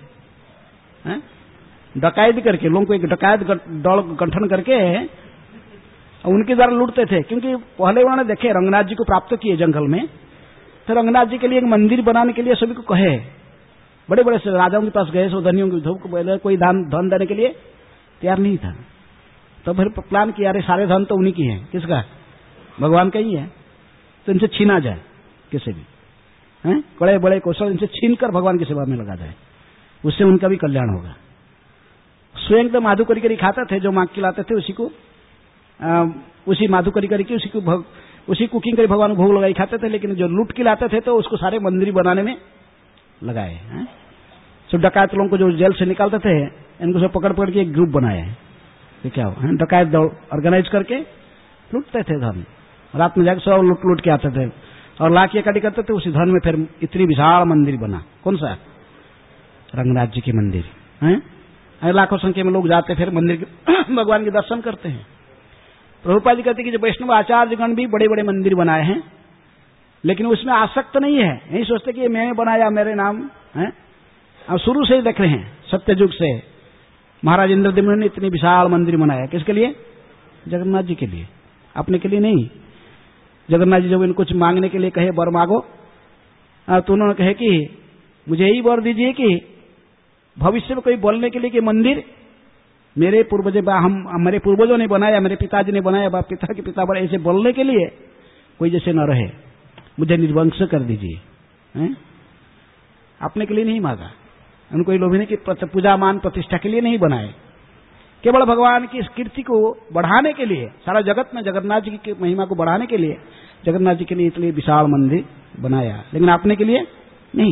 डकैती करके, लोगों को एक डकैत दल गठन करके उनके द्वारा लूटते थे। क्योंकि पहले उन्होंने देखे रंगनाथ जी को प्राप्त किए जंगल में, तो रंगनाथ जी के लिए एक मंदिर बनाने के लिए सभी को कहे, बड़े बड़े से राजाओं के पास गए, सो धनियों के धूप को कोई धन धन देने के लिए तैयार नहीं था। तो फिर प्लान किया, अरे सारे धन तो उन्हीं की है, किसका? भगवान का ही है, तो इनसे छीना जाए किसी भी हैं बड़े बड़े कौशल, इनसे छीन कर भगवान की सेवा में लगा जाए, उससे उनका भी कल्याण होगा। स्वयं तो माधु करी करी खाते थे, जो मांग खिलाते थे उसी को आ, उसी माधु करी करी की उसी को भग, उसी कुकिंग करी भगवान को भोग लगाई खाते थे। लेकिन जो लूट के लाते थे तो उसको सारे मंदिर बनाने में लगाए हैं। सो डकैत लोगों को जो जेल से निकालते थे इनको सब पकड़ पकड़ के एक ग्रुप बनाया है, तो क्या हो डकैत दौड़ ऑर्गेनाइज करके लूटते थे धन, रात में जाकर सब लूट लूट के आते थे और ला के इकट्ठी करते थे। उसी धन में फिर इतनी विशाल मंदिर बना, कौन सा? रंगनाथ जी के मंदिर हैं। लाखों संख्या में लोग जाते फिर मंदिर के भगवान के दर्शन करते हैं। प्रभुपाद जी कहते कि जो वैष्णव आचार्यगण भी बड़े बड़े मंदिर बनाए हैं, लेकिन उसमें आसक्त नहीं है, नहीं सोचते कि मैंने बनाया मेरे नाम है। अब शुरू से ही देख रहे हैं, सत्ययुग से महाराज इंद्रद्युम्न ने इतनी विशाल मंदिर बनाया, किसके लिए? जगन्नाथ जी के लिए, अपने के लिए नहीं। जगन्नाथ जी जब इनको कुछ मांगने के लिए कहे वर मांगो, तो उन्होंने कहे कि मुझे यही वर दीजिए कि भविष्य में कोई बोलने के लिए कि मंदिर मेरे पूर्वज हम मेरे पूर्वजों ने बनाया, मेरे पिताजी ने बनाया, बाप पिता के पिता बड़े, ऐसे बोलने के लिए कोई जैसे न रहे, मुझे निर्वंश कर दीजिए। अपने के लिए नहीं मांगा, उनको लोभी की पूजा मान प्रतिष्ठा के लिए नहीं बनाए, केवल भगवान की इस कीर्ति को बढ़ाने के लिए, सारा जगत में जगन्नाथ जी की महिमा को बढ़ाने के लिए जगन्नाथ जी के लिए इतने विशाल मंदिर बनाया, लेकिन अपने के लिए नहीं।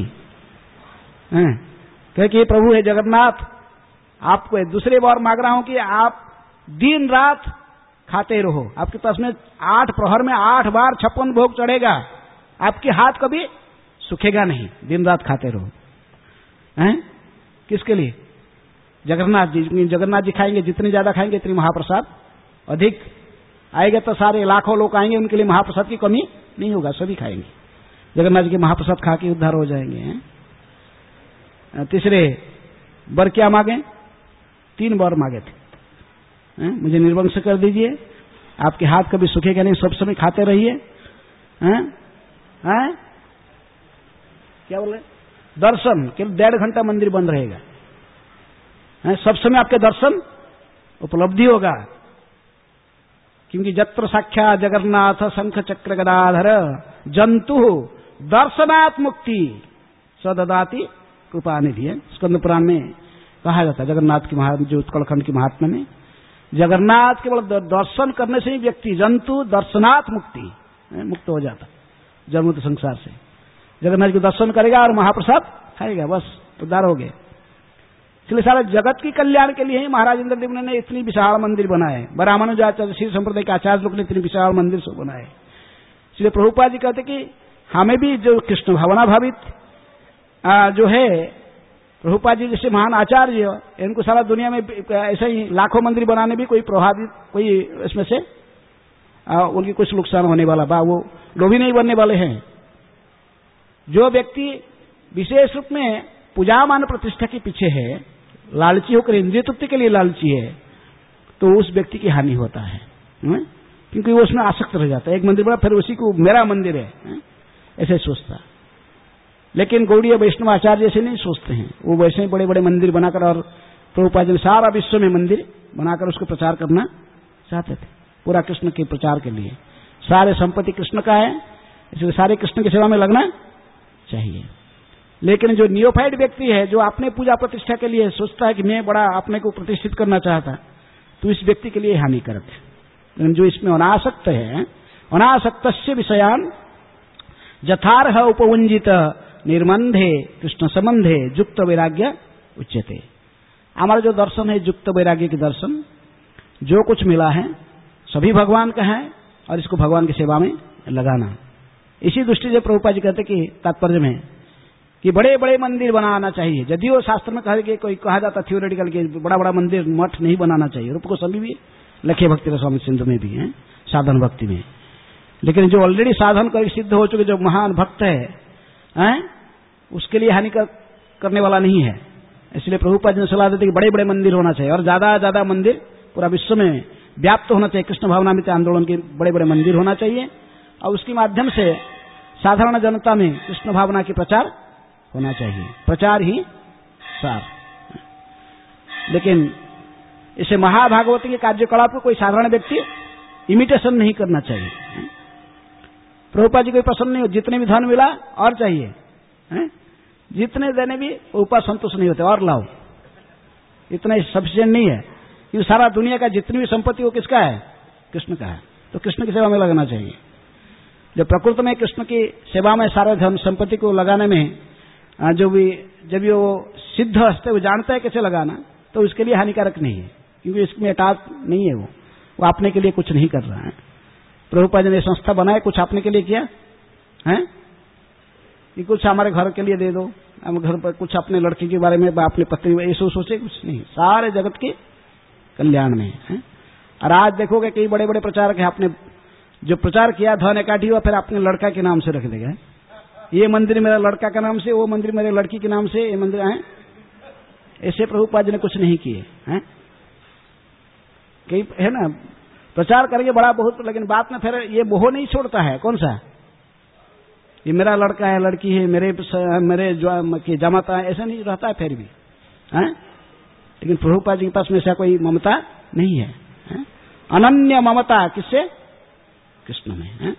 क्योंकि प्रभु है जगन्नाथ, आपको दूसरे बार मांग रहा हूं कि आप दिन रात खाते रहो, आपके पास में आठ प्रहर में आठ बार छप्पन भोग चढ़ेगा, आपके हाथ कभी सूखेगा नहीं, दिन रात खाते रहो। हैं? किसके लिए? जगन्नाथ जी। जगन्नाथ जी खाएंगे, जितने ज्यादा खाएंगे इतनी महाप्रसाद अधिक आएगा, तो सारे लाखों लोग आएंगे, उनके लिए महाप्रसाद की कमी नहीं होगा, सभी खाएंगे। जगन्नाथ जी के महाप्रसाद खा के उद्धार हो जाएंगे। हैं? तीसरे वर क्या मांगे? तीन बार मांगे थे, हैं? मुझे निर्वंश कर दीजिए, आपके हाथ कभी सूखेगा नहीं, सब समय खाते रहिए। हैं? हैं? क्या बोले? दर्शन, केवल डेढ़ घंटा मंदिर बंद रहेगा, हैं? सब समय आपके दर्शन उपलब्धि होगा, क्योंकि जत्र साक्षा जगन्नाथ शंख चक्र गदाधर जंतु दर्शनात् मुक्ति सददाति कृपा निधि है। स्कंद पुराण में कहा जाता है जगन्नाथ की महा जो उत्कलखंड की महात्मा में, जगन्नाथ केवल दर्शन करने से ही व्यक्ति जंतु दर्शनात् मुक्ति मुक्त हो जाता, जन्म तो संसार से। जगन्नाथ के दर्शन करेगा और महाप्रसाद खाएगा, बस उद्धार हो गए। इसलिए सारे जगत की कल्याण के लिए ही महाराज इंद्रद्युम्न ने इतनी विशाल मंदिर बनाए, रामानुज आचार्य श्री संप्रदाय के आचार्य लोग ने इतनी विशाल मंदिर सब बनाए। इसलिए प्रभुपाद जी कहते कि हमें भी जो कृष्ण भावना भावित जो है प्रभुपाद जी जैसे महान आचार्य, इनको सारा दुनिया में ऐसे ही लाखों मंदिर बनाने भी कोई प्रभावित कोई इसमें से आ, उनकी कुछ नुकसान होने वाला बा, वो लोभी नहीं बनने वाले हैं। जो व्यक्ति विशेष रूप में पूजा मान प्रतिष्ठा के पीछे है, लालची होकर इंद्रिय तृप्ति के लिए लालची है, तो उस व्यक्ति की हानि होता है, है? क्योंकि वो उसमें आसक्त रह जाता है। एक मंदिर बना फिर उसी को मेरा मंदिर है, है? ऐसे सोचता। लेकिन गौड़ीय वैष्णव आचार्य जैसे नहीं सोचते हैं, वो वैसे ही बड़े बड़े मंदिर बनाकर और प्रभुपाद जी सारा विश्व में मंदिर बनाकर उसको प्रचार करना चाहते थे, पूरा कृष्ण के प्रचार के लिए। सारे संपत्ति कृष्ण का है, इसलिए सारे कृष्ण की सेवा में लगना चाहिए। लेकिन जो नियोफाइड व्यक्ति है, जो अपने पूजा प्रतिष्ठा के लिए सोचता है कि मैं बड़ा अपने को प्रतिष्ठित करना चाहता, तो इस व्यक्ति के लिए हानिकारक है। लेकिन जो इसमें अनासक्त है, अनासक्तस्य विषयान यथार्ह उपवंजित निर्मंधे कृष्ण संबंधे युक्त वैराग्य उच्यते। हमारा जो दर्शन है युक्त वैराग्य के दर्शन, जो कुछ मिला है सभी भगवान का है, और इसको भगवान की सेवा में लगाना। इसी दृष्टि से प्रभुपाद जी कहते कि तात्पर्य में कि बड़े बड़े मंदिर बनाना चाहिए। यदियो शास्त्र में कहा कि कोई कहा जाता थियोरेटिकल कि बड़ा बड़ा मंदिर मठ नहीं बनाना चाहिए, रूप गोस्वामी भी लिखे भक्ति रसामृत सिंधु में भी है, साधन भक्ति में। लेकिन जो ऑलरेडी साधन कर सिद्ध हो चुके जो महान भक्त है, हैं, उसके लिए हानि कर, करने वाला नहीं है। इसलिए प्रभुपाद जी ने सलाह देते कि बड़े बड़े मंदिर होना चाहिए और ज्यादा ज्यादा मंदिर पूरा विश्व में व्याप्त होना चाहिए। कृष्ण भावनामृत आंदोलन के बड़े बड़े मंदिर होना चाहिए और उसके माध्यम से साधारण जनता में कृष्ण भावना की प्रचार होना चाहिए। प्रचार ही सार। लेकिन इसे महाभागवती के कार्यकलाप को कोई साधारण व्यक्ति इमिटेशन नहीं करना चाहिए। प्रभुपाद जी को पसंद नहीं हो, जितने भी धन मिला और चाहिए, है? जितने देने भी ऊपर संतुष्ट नहीं होते, और लाओ, इतना सफिशिएंट नहीं है। ये सारा दुनिया का जितनी भी संपत्ति वो किसका है? कृष्ण का है। तो कृष्ण की सेवा में लगना चाहिए। जो प्रकृति में कृष्ण की सेवा में सारे धन संपत्ति को लगाने में जो भी जब वो सिद्ध हस्ते वो जानता है कैसे लगाना, तो उसके लिए हानिकारक नहीं है, क्योंकि इसमें अटैच नहीं है। वो वो अपने के लिए कुछ नहीं कर रहा है। प्रभुपाद जी ने संस्था बनाए, कुछ अपने के लिए किया है कि कुछ हमारे घर के लिए दे दो, हम घर पर कुछ अपने लड़के के बारे में, अपने पत्नी में, ऐसे सोचे कुछ नहीं, सारे जगत के कल्याण में है। और आज देखोगे कई बड़े बड़े प्रचारक हैं, आपने जो प्रचार किया धन इकट्ठी हुआ, फिर अपने लड़का के नाम से रख देगा। ये मंदिर मेरा लड़का के नाम से, वो मंदिर मेरे लड़की के नाम से, ये मंदिर है। ऐसे प्रभुपाद जी ने कुछ नहीं किए हैं। कई है ना, प्रचार करेंगे बड़ा बहुत, लेकिन बात में फिर ये मोह नहीं छोड़ता है। कौन सा? ये मेरा लड़का है, लड़की है, मेरे मेरे जमाता है, ऐसा नहीं रहता है फिर भी है। लेकिन प्रभुपाद जी के पास में ऐसा कोई ममता नहीं है, है? अनन्य ममता किससे? कृष्ण में है।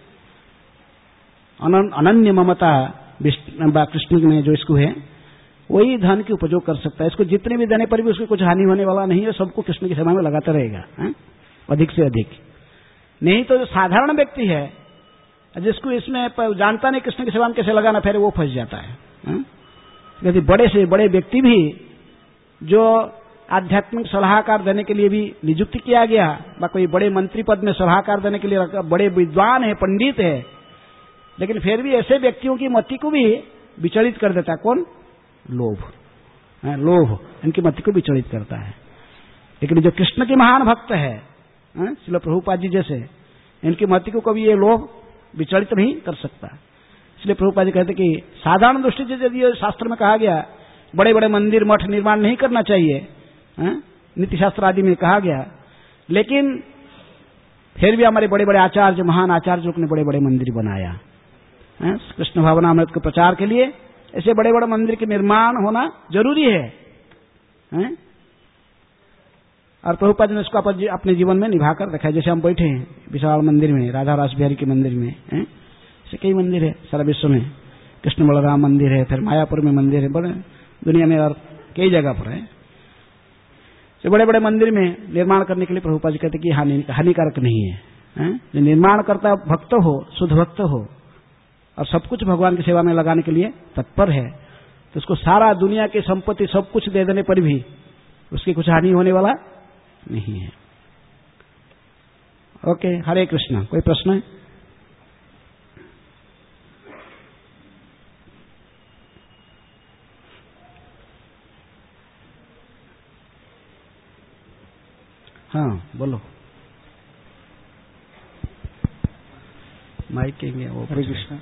अनन्य ममता कृष्ण में जो इसको है, वही धन की उपयोग कर सकता है। इसको जितने भी देने पर भी उसको कुछ हानि होने वाला नहीं है। सबको कृष्ण की सेवा में लगाता रहेगा है? अधिक से अधिक। नहीं तो जो साधारण व्यक्ति है, जिसको इसमें जानता नहीं कृष्ण की सेवा में कैसे लगाना, फिर वो फंस जाता है। यदि बड़े से बड़े व्यक्ति भी जो आध्यात्मिक सलाहकार देने के लिए भी नियुक्त किया गया, कोई बड़े मंत्री पद में सलाहकार देने के लिए बड़े विद्वान है, पंडित है, लेकिन फिर भी ऐसे व्यक्तियों की मति को भी विचलित कर देता है। कौन? लोभ। लोभ इनकी मति को विचलित करता है। लेकिन जो कृष्ण के महान भक्त है, श्रील प्रभुपाद जी जैसे, इनकी मति को कभी ये लोभ विचलित नहीं कर सकता। इसलिए प्रभुपाद जी कहते कि साधारण दृष्टि से यदि शास्त्र में कहा गया बड़े बड़े मंदिर मठ निर्माण नहीं करना चाहिए, नीति शास्त्र आदि में कहा गया, लेकिन फिर भी हमारे बड़े बड़े आचार्य, महान आचार्यों ने बड़े बड़े मंदिर बनाया कृष्ण भावनामृत के प्रचार के लिए। ऐसे बड़े बड़े मंदिर के निर्माण होना जरूरी है, है? और प्रभुपाद ने इसको अपने जीवन में निभाकर रखा है। जैसे हम बैठे हैं विशाल मंदिर में, राधा रास बिहारी के मंदिर में, है? ऐसे कई मंदिर है सारा विश्व में। कृष्ण बलराम मंदिर है, फिर मायापुर में मंदिर है, बड़े दुनिया में और कई जगह पर है। तो बड़े बड़े मंदिर में निर्माण करने के लिए प्रभुपाद जी कहते कि हानि हानिकारक नहीं है, है? जो निर्माण करता भक्त हो, शुद्ध भक्त हो और सब कुछ भगवान की सेवा में लगाने के लिए तत्पर है, तो उसको सारा दुनिया की संपत्ति सब कुछ दे देने पर भी उसकी कुछ हानि होने वाला नहीं है। ओके, हरे कृष्णा। कोई प्रश्न है? हाँ बोलो। माइक के वो। हरे कृष्णा।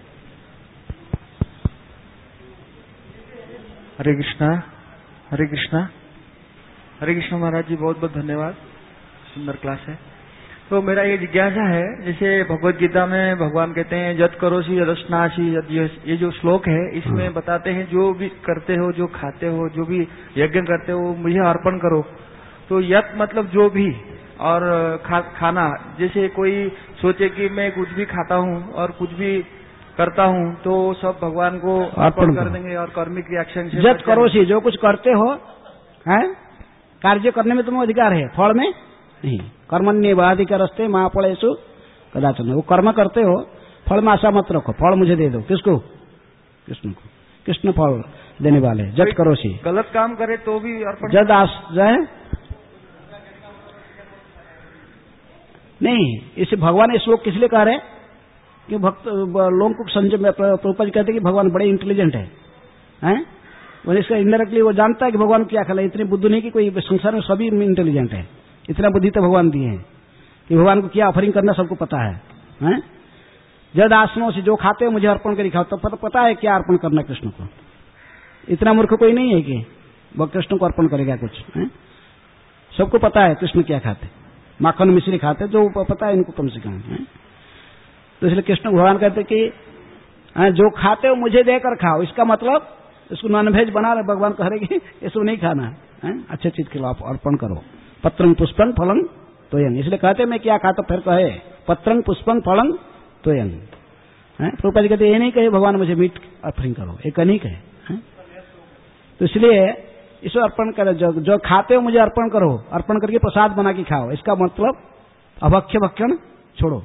हरे कृष्णा। हरे कृष्णा। हरे कृष्णा महाराज जी, बहुत बहुत धन्यवाद। सुंदर क्लास है। तो मेरा ये जिज्ञासा है, जैसे भगवत गीता में भगवान कहते हैं यत् करोषि यदश्नासि, ये जो श्लोक है इसमें बताते हैं जो भी करते हो, जो खाते हो, जो भी यज्ञ करते हो मुझे अर्पण करो। तो यत् मतलब जो भी, और खा, खाना, जैसे कोई सोचे कि मैं कुछ भी खाता हूँ और कुछ भी करता हूँ तो सब भगवान को अर्पण कर देंगे और कर्मिक रिएक्शन से। यत् करोषि, जो कुछ करते हो, है कार्य करने में तुम्हें अधिकार है, फल में नहीं। कर्मण्येवाधिकारस्ते मा फलेषु कदाचन। वो कर्म करते हो, फल में आशा मत रखो, फल मुझे दे दो। किसको? कृष्ण को। कृष्ण फल देने वाले। यत् करोषि, गलत काम करे तो भी अर्पण। जद आस जाए नहीं, इसे भगवान इस श्लोक किस लिए कह रहे हैं कि भक्त लोगों को संजय में प्रभुपाद जी कहते हैं कि भगवान बड़े इंटेलिजेंट है, हैं? वो इसका इंडायरेक्टली वो जानता है कि भगवान क्या खेला, इतनी बुद्धि नहीं कि कोई संसार में सभी इंटेलिजेंट है, इतना बुद्धि तो भगवान दिए हैं कि भगवान को क्या ऑफरिंग करना सबको पता है, हैं? जद आसनों से जो खाते हो मुझे अर्पण कर दिखाओ, तो पता, पता है क्या अर्पण करना कृष्ण को। इतना मूर्ख कोई नहीं है कि वो कृष्ण को अर्पण करेगा कुछ, हैं? सबको पता है कृष्ण क्या खाते, माखन मिश्री खाते, जो पता है इनको कम से कम, हैं? तो इसलिए कृष्ण भगवान कहते कि जो खाते हो मुझे देकर खाओ, इसका मतलब इसको नॉनवेज बना रहे, भगवान कह रहे कि इसको नहीं खाना है, अच्छे चीज खिलाओ, अर्पण करो। पत्रंग पुष्पंग फलंग तोयंग, इसलिए कहते मैं क्या खाता, फिर कहे पत्रंग पुष्पंग फलंग तोयंग। प्रभुपाद जी कहते ये नहीं कहे भगवान मुझे मीट अर्पण करो, एक नहीं कहे। तो इसलिए इसको अर्पण करो, जो, जो खाते हो मुझे अर्पण करो, अर्पण करके प्रसाद बना के खाओ, इसका मतलब अभक्ष्य भक्षण छोड़ो,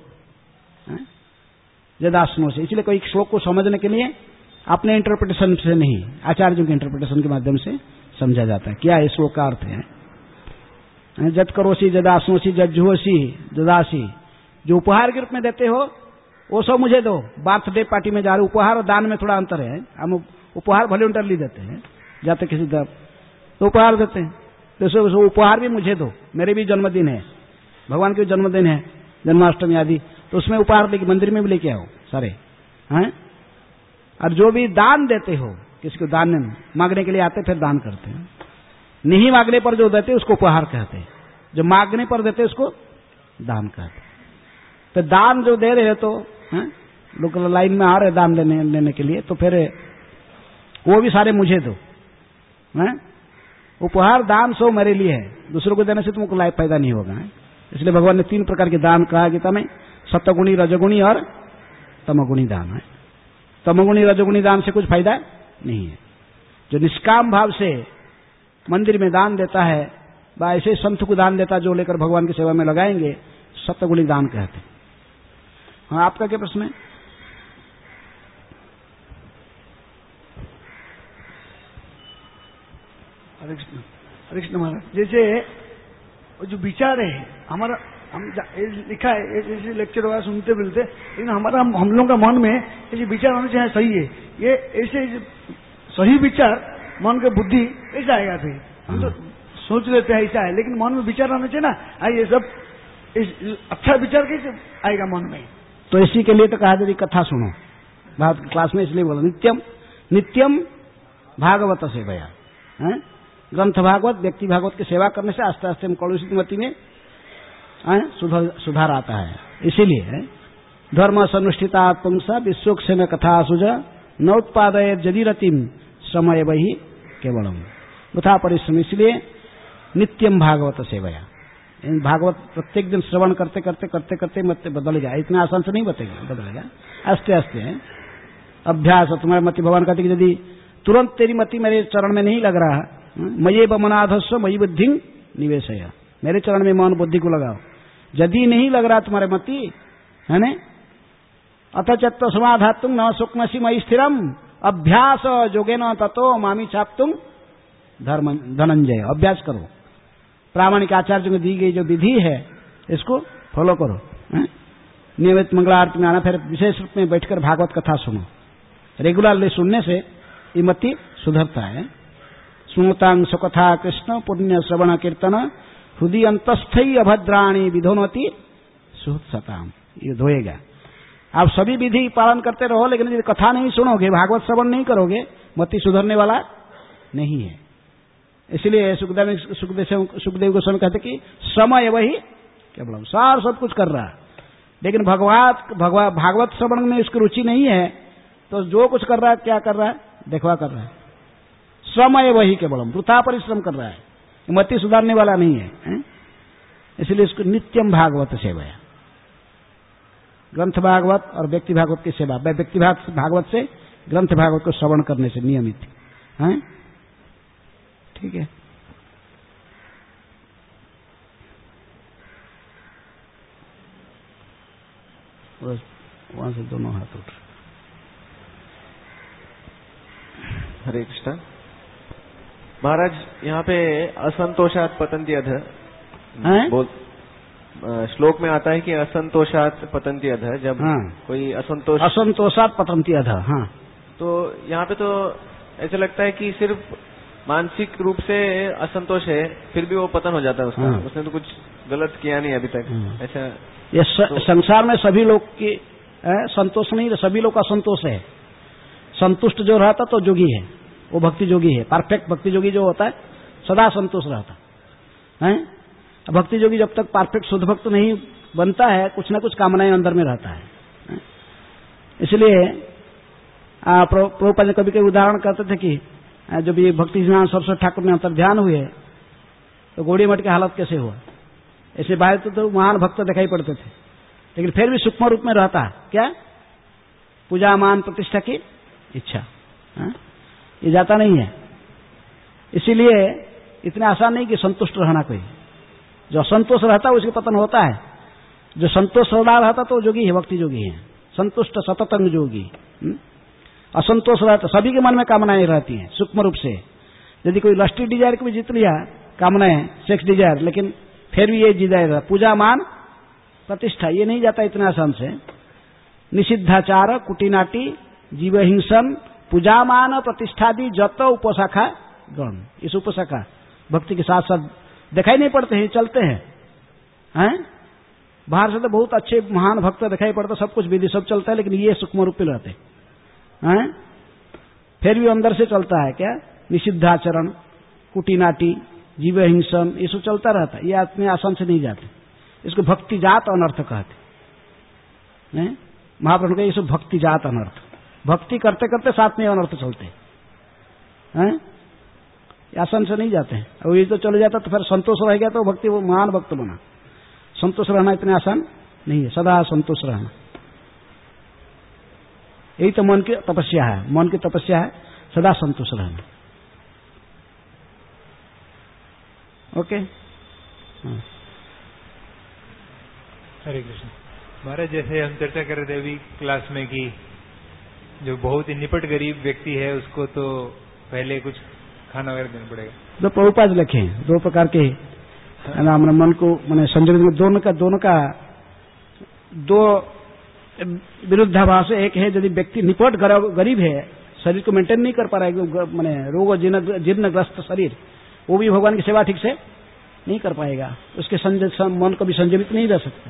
जदासनों से। इसलिए कोई श्लोक को समझने के लिए अपने इंटरप्रिटेशन से नहीं, आचार्यों के इंटरप्रिटेशन के माध्यम से समझा जाता है क्या इस श्लोक का अर्थ है। जद करोसी जदासनोसी जज्जुहोसी जदासी, जो उपहार के रूप में देते हो वो सब मुझे दो। बर्थडे पार्टी में जा रहे, उपहार और दान में थोड़ा अंतर है, हम उपहार वॉलंटरली देते हैं, जाते किसी तरफ तो उपहार देते हैं, तो उपहार भी मुझे दो, मेरे भी जन्मदिन है, भगवान के जन्मदिन है, जन्माष्टमी आदि, तो उसमें उपहार लेके मंदिर में भी लेके आओ सारे, हैं? और जो भी दान देते हो, किसी को दान मांगने के लिए आते फिर दान करते हैं, नहीं मांगने पर जो देते उसको उपहार कहते हैं, जो मांगने पर देते उसको दान कहते हैं। तो दान जो दे रहे तो लोग लाइन में आ रहे दान लेने लेने के लिए, तो फिर वो भी सारे मुझे दो, हैं? उपहार दान सो मेरे लिए है, दूसरों को देने से तुमको लाइफ फायदा नहीं होगा, है? इसलिए भगवान ने तीन प्रकार के दान कहा गीता में, सत्वगुणी, रजगुणी और तमगुणी दान है। तमगुणी रजगुणी दान से कुछ फायदा नहीं है। जो निष्काम भाव से मंदिर में दान देता है व ऐसे संत को दान देता जो लेकर भगवान की सेवा में लगाएंगे, सत्वगुणी दान कहते हैं। हाँ, आपका क्या प्रश्न है? हरे कृष्ण, हरे कृष्ण महाराज। जैसे जो विचार है हमारा, हम लिखा है जैसे लेक्चर वगैरह सुनते मिलते, लेकिन हमारा हम, हम लोगों का मन में ऐसे विचार होने चाहिए सही है, ये ऐसे सही विचार मन का बुद्धि ऐसा आएगा, फिर हम तो सोच लेते हैं ऐसा है, लेकिन मन में विचार आना चाहिए ना, ये सब इस, अच्छा विचार कैसे आएगा मन में? तो इसी के लिए तो कहा यदि कथा सुनो, भागवत क्लास में इसलिए बोला नित्यम नित्यम भागवत सेवया, है? ग्रंथ भागवत, व्यक्ति भागवत की सेवा करने से आस्ते आस्ते हम कलुषित मति में सुधार सुधार आता है। इसीलिए धर्म सनुष्ठिता पुंसा विश्वक्षेम कथा सुज नोत्पादय जदीरतिम समय वही केवलम उथा परिश्रम। इसलिए नित्यम भागवत सेवया, भागवत प्रत्येक दिन श्रवण करते करते करते करते मत बदल जाए, इतना आसान से नहीं बतेगा, बदलेगा आस्ते आस्ते है अभ्यास। तुम्हारे मति भगवान कहते कि यदि तुरंत तेरी मति मेरे चरण में नहीं लग रहा, मये बमनाधस्व मयि बुद्धि निवेशय, मेरे चरण में मन बुद्धि को लगाओ। यदि नहीं लग रहा तुम्हारे मति, है ना, अथ चत्त समाधातुम न सुक्नसी मयि स्थिरम अभ्यास जोगे न ततो मामी छापतुम धर्म धनंजय। अभ्यास करो, प्रामाणिक आचार्य को दी गई जो विधि है इसको फॉलो करो, नियमित मंगला आरती में आना, फिर विशेष रूप में बैठकर भागवत कथा सुनो। रेगुलरली सुनने से ये मति सुधरता है। सुनतांग सुकथा कृष्ण पुण्य श्रवण कीर्तन हृदय अंतस्थई अभद्राणी विधोनति सुहृत्सताम, ये धोएगा। आप सभी विधि पालन करते रहो, लेकिन यदि कथा नहीं सुनोगे, भागवत श्रवण नहीं करोगे, मति सुधरने वाला नहीं है। इसलिए सुखदेव सुखदेव सुखदेव गोस्वामी कहते कि समय वही केवल, सार सब कुछ कर रहा है, लेकिन भगवत भगवा भागवत श्रवण में उसकी रुचि नहीं है, तो जो कुछ कर रहा है क्या कर रहा है, देखवा कर रहा है। समय वही केवलम, वृथा परिश्रम कर रहा है, मति सुधारने वाला नहीं है, है? इसलिए इसको नित्यम भागवत सेवा, ग्रंथ भागवत और व्यक्ति भागवत की सेवा, व्यक्ति भागवत से ग्रंथ भागवत को श्रवण करने से नियमित, है? ठीक है। वहां से दोनों हाथ उठ। हरे कृष्ण महाराज, यहाँ पे असंतोषात पतंती अध बोल श्लोक में आता है कि असंतोषात पतंती अधः, जब हाँ। कोई असंतोष असंतोषात पतंती अधः, हाँ। तो यहाँ पे तो ऐसा लगता है कि सिर्फ मानसिक रूप से असंतोष है, फिर भी वो पतन हो जाता है उसका। हाँ। उसने तो कुछ गलत किया नहीं अभी तक। हाँ। ऐसा ये तो, संसार में सभी लोग की संतोष नहीं, सभी लोग का संतोष है। संतुष्ट जो रहता तो जोगी है, वो भक्ति जोगी है। परफेक्ट भक्ति जोगी जो होता है सदा संतोष रहता है। भक्ति जोगी जब तक परफेक्ट शुद्ध भक्त नहीं बनता है, कुछ ना कुछ कामनाएं अंदर में रहता है। इसलिए प्रभुपाद कभी कभी उदाहरण करते थे कि जब ये भक्ति विद्वान सरस्वती ठाकुर में अंतर ध्यान हुए तो गौड़ी मठ की हालत कैसे हुआ। ऐसे बाहर तो, तो महान भक्त दिखाई पड़ते थे, लेकिन फिर भी सूक्ष्म रूप में रहता है क्या, पूजा मान प्रतिष्ठा की इच्छा, हा? ये जाता नहीं है। इसीलिए इतना आसान नहीं कि संतुष्ट रहना कोई। जो असंतोष रहता है उसके पतन होता है। जो संतोष सदा रहता तो जोगी है, भक्ति जोगी है, संतुष्ट सततंग जोगी। असंतोष रहता, सभी के मन में कामनाएं रहती हैं सूक्ष्म रूप से। यदि कोई लस्टी डिजायर को भी जीत लिया, कामनाएं सेक्स डिजायर, लेकिन फिर भी ये डिजायर, पूजा मान प्रतिष्ठा, ये नहीं जाता इतना आसान से। निषिद्धाचार कुटिनाटी जीव हिंसन पूजा मान प्रतिष्ठादि जत उपशाखा गण, इस उपशाखा भक्ति के साथ साथ दिखाई नहीं पड़ते हैं, चलते हैं, हैं? बाहर से तो बहुत अच्छे महान भक्त दिखाई पड़ते, सब कुछ विधि सब चलता है, लेकिन ये सूक्ष्म रूप में रहते हैं, फिर भी अंदर से चलता है क्या, निषिद्धाचरण कुटिनाटी जीव हिंसन, ये सब चलता रहता है। ये इतने आसान से नहीं जाते, इसको भक्ति जात अनर्थ कहते हैं। महाप्रभु का ये सब भक्ति जात अनर्थ, भक्ति करते करते साथ में अनर्थ चलते हैं, आसान से नहीं जाते हैं। और ये तो चले जाता तो फिर संतोष रह गया तो भक्ति वो महान भक्त बना। संतोष रहना इतना आसान नहीं है, सदा संतोष रहना, यही तो मन की तपस्या है। मन की तपस्या है सदा संतोष रहना। ओके, हरे कृष्ण। महाराज, जैसे हम चर्चा कर रहे थे अभी क्लास में कि जो बहुत ही निपट गरीब व्यक्ति है उसको तो पहले कुछ खाना वगैरह देना पड़ेगा। दो प्रभुपाद लिखे दो प्रकार के नाम मन को मैंने संजय में दोनों का दोनों का दो विरुद्धाभास। एक है यदि व्यक्ति निपट गरीब है, शरीर को मेंटेन नहीं कर पा रहा है, मैंने रोग और जीर्णग्रस्त शरीर, वो भी भगवान की सेवा ठीक से नहीं कर पाएगा, उसके संजय मन को भी संयमित नहीं रह सकता।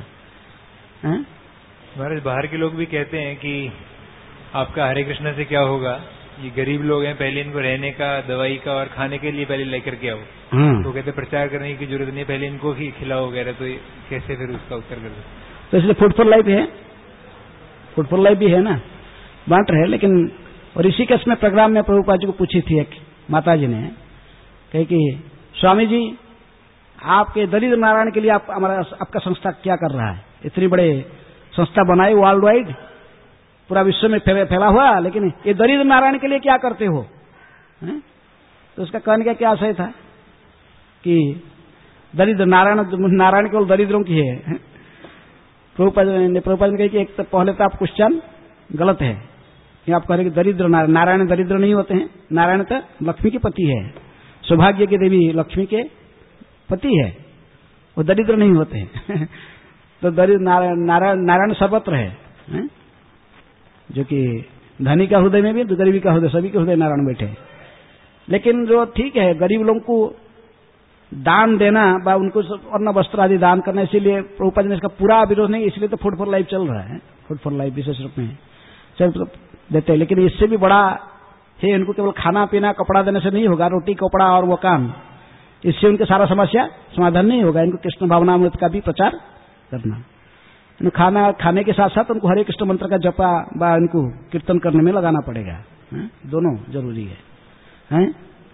महाराज, बाहर के लोग भी कहते हैं कि आपका हरे कृष्ण से क्या होगा, ये गरीब लोग हैं, पहले इनको रहने का, दवाई का और खाने के लिए पहले लेकर के आओ। तो कहते प्रचार करने की जरूरत नहीं, पहले इनको ही खिलाओ वगैरह। तो कैसे फिर उसका उत्तर कर सकते? तो इसलिए फूड फॉर लाइफ है, फूड फॉर लाइफ भी है ना, बांट रहे। लेकिन और इसी केस में प्रोग्राम में प्रभुपाद जी को पूछी थी एक माता जी ने, कही कि स्वामी जी आपके दरिद्र नारायण के लिए आप हमारा आपका संस्था क्या कर रहा है, इतनी बड़े संस्था बनाई वर्ल्ड वाइड, पूरा विश्व में फैला हुआ, लेकिन ये दरिद्र नारायण के लिए क्या करते हो? है? तो उसका कहने का क्या आशय था कि दरिद्र नारायण नारायण केवल दरिद्रों की है। प्रभुपाद ने प्रभुपाद ने कहा कि एक तो पहले तो आप क्वेश्चन गलत है कि आप कह रहे कि दरिद्र नारायण, नारायण दरिद्र नहीं होते हैं। नारायण तो लक्ष्मी के पति है, सौभाग्य की देवी लक्ष्मी के पति है, वो दरिद्र नहीं होते हैं। तो दरिद्र नारायण नारायण नारायण सर्वत्र है, है? जो कि धनी का हृदय में भी, गरीबी का हृदय, सभी के हृदय नारायण बैठे। लेकिन जो ठीक है, गरीब लोगों को दान देना व उनको अन्न वस्त्र आदि दान करना, इसीलिए प्रभुपाद ने इसका पूरा विरोध नहीं, इसलिए तो फूड फॉर लाइफ चल रहा है। फूड फॉर लाइफ विशेष रूप में चल देते हैं, लेकिन इससे भी बड़ा है, इनको केवल खाना पीना कपड़ा देने से नहीं होगा, रोटी कपड़ा और वो काम, इससे उनके सारा समस्या समाधान नहीं होगा। इनको कृष्ण भावनामृत का भी प्रचार करना, खाना खाने के साथ साथ उनको हरे कृष्ण मंत्र का जपा व उनको कीर्तन करने में लगाना पड़ेगा, है? दोनों जरूरी है, है?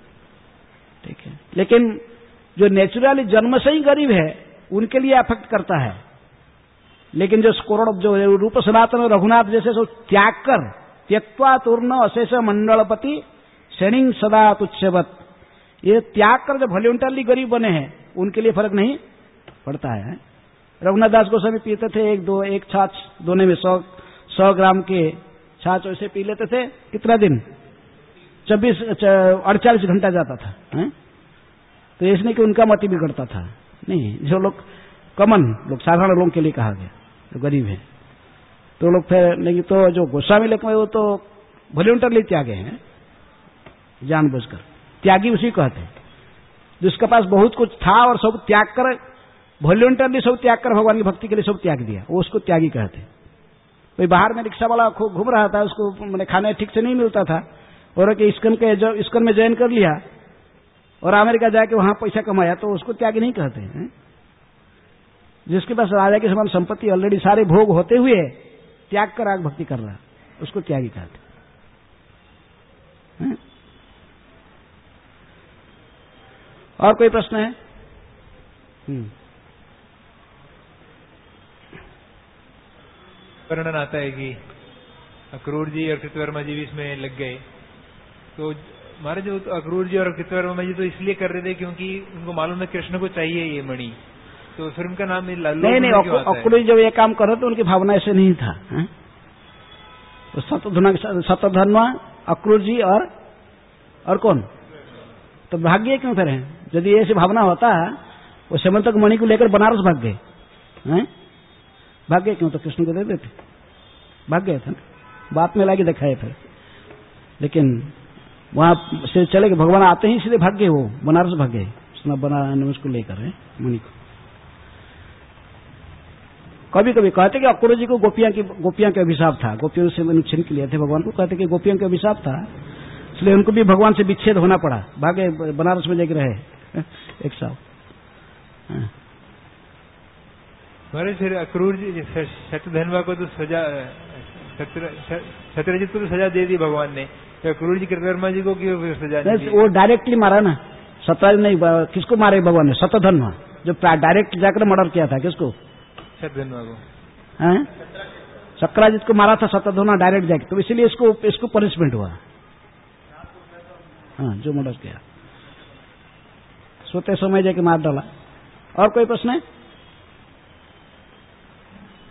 ठीक है। लेकिन जो नेचुरली जन्म से ही गरीब है उनके लिए अफेक्ट करता है, लेकिन जो करोड़ जो रूप सनातन रघुनाथ जैसे सब त्याग कर त्यक्वा तूर्ण अशेष मंडलपति शनिंग सदा तुच्छवत, ये त्याग कर जो वॉलंटरली गरीब बने हैं उनके लिए फर्क नहीं पड़ता है। रघुनाथ दास गोस्वामी पीते थे एक दो एक छाछ दोने में सौ सौ ग्राम के छाछ वैसे पी लेते थे, कितना दिन, चौबीस अड़तालीस घंटा जाता था, है? तो इसलिए कि उनका मति बिगड़ता था नहीं। जो लोग कॉमन लोग, साधारण लोगों के लिए कहा गया, जो गरीब है। तो लोग फिर नहीं तो जो गोस्वामी लेख में वो तो वॉलंटरली त्यागे हैं, जानबूझकर त्यागी उसी कहते हैं जिसके पास बहुत कुछ था और सब त्याग कर, वॉलंटरली सब त्याग कर भगवान की भक्ति के लिए सब त्याग दिया, वो उसको त्यागी कहते हैं। कोई बाहर में रिक्शा वाला खूब घूम रहा था, उसको मैंने खाने ठीक से नहीं मिलता था, और कि इस्कन के जो इस्कन में ज्वाइन कर लिया और अमेरिका जाके वहां पैसा कमाया, तो उसको त्यागी नहीं कहते हैं। जिसके पास राजा की समान संपत्ति ऑलरेडी सारे भोग होते हुए त्याग कर आग भक्ति कर रहा, उसको त्यागी कहते हैं। और कोई प्रश्न है? वर्णन आता है कि अक्रूर जी और कृतवर्मा जी भी इसमें लग गए, तो महाराज जो अक्रूर जी और कृतवर्मा जी तो इसलिए कर रहे थे क्योंकि उनको मालूम है कृष्ण को चाहिए ये मणि, तो फिर उनका नाम नहीं नहीं। अक्रूर जी जब ये काम कर रहे तो उनकी भावना ऐसे नहीं था। तो शतधन्वा अक्रूर जी और और कौन, तो भाग्य क्यों करें? यदि ऐसी भावना होता वो समंतक मणि को लेकर बनारस भाग गए, भाग्य क्यों? तो कृष्ण को दे देते, भाग गए थे ना, बात में लाके दिखाए थे। लेकिन वहां से चले गए, भगवान आते ही इसलिए भाग गए, वो बनारस भाग गए बना उसको लेकर मणि को। कभी कभी कहते कि अक्रूर जी को गोपियां की गोपियां के अभिशाप था, गोपियों से मैंने छीन के लिए थे भगवान को, कहते कि गोपियों के अभिशाप था, इसलिए उनको भी भगवान से विच्छेद होना पड़ा, भागे बनारस में जाके रहे एक साल। हमारे फिर अक्रूर जी शतधन्वा को तो सजा, सत्यरजित को तो सजा दे दी भगवान ने, तो अक्रूर जी कृतवर्मा जी को क्यों फिर सजा दी? वो डायरेक्टली मारा ना, सतराज नहीं, किसको मारे भगवान ने? शतधन्वा, जो डायरेक्ट जाकर मर्डर किया था, किसको? शतधन्वा को। शक्राजित को मारा था शतधन्वा डायरेक्ट जाके, तो इसीलिए इसको इसको पनिशमेंट हुआ। हाँ, जो मर्डर किया सोते समय जाके मार डाला। और कोई प्रश्न है?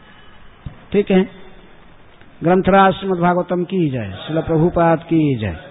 ठीक है, ग्रंथराज श्रीमद्भागवतम की जय, श्रील प्रभुपाद की जय।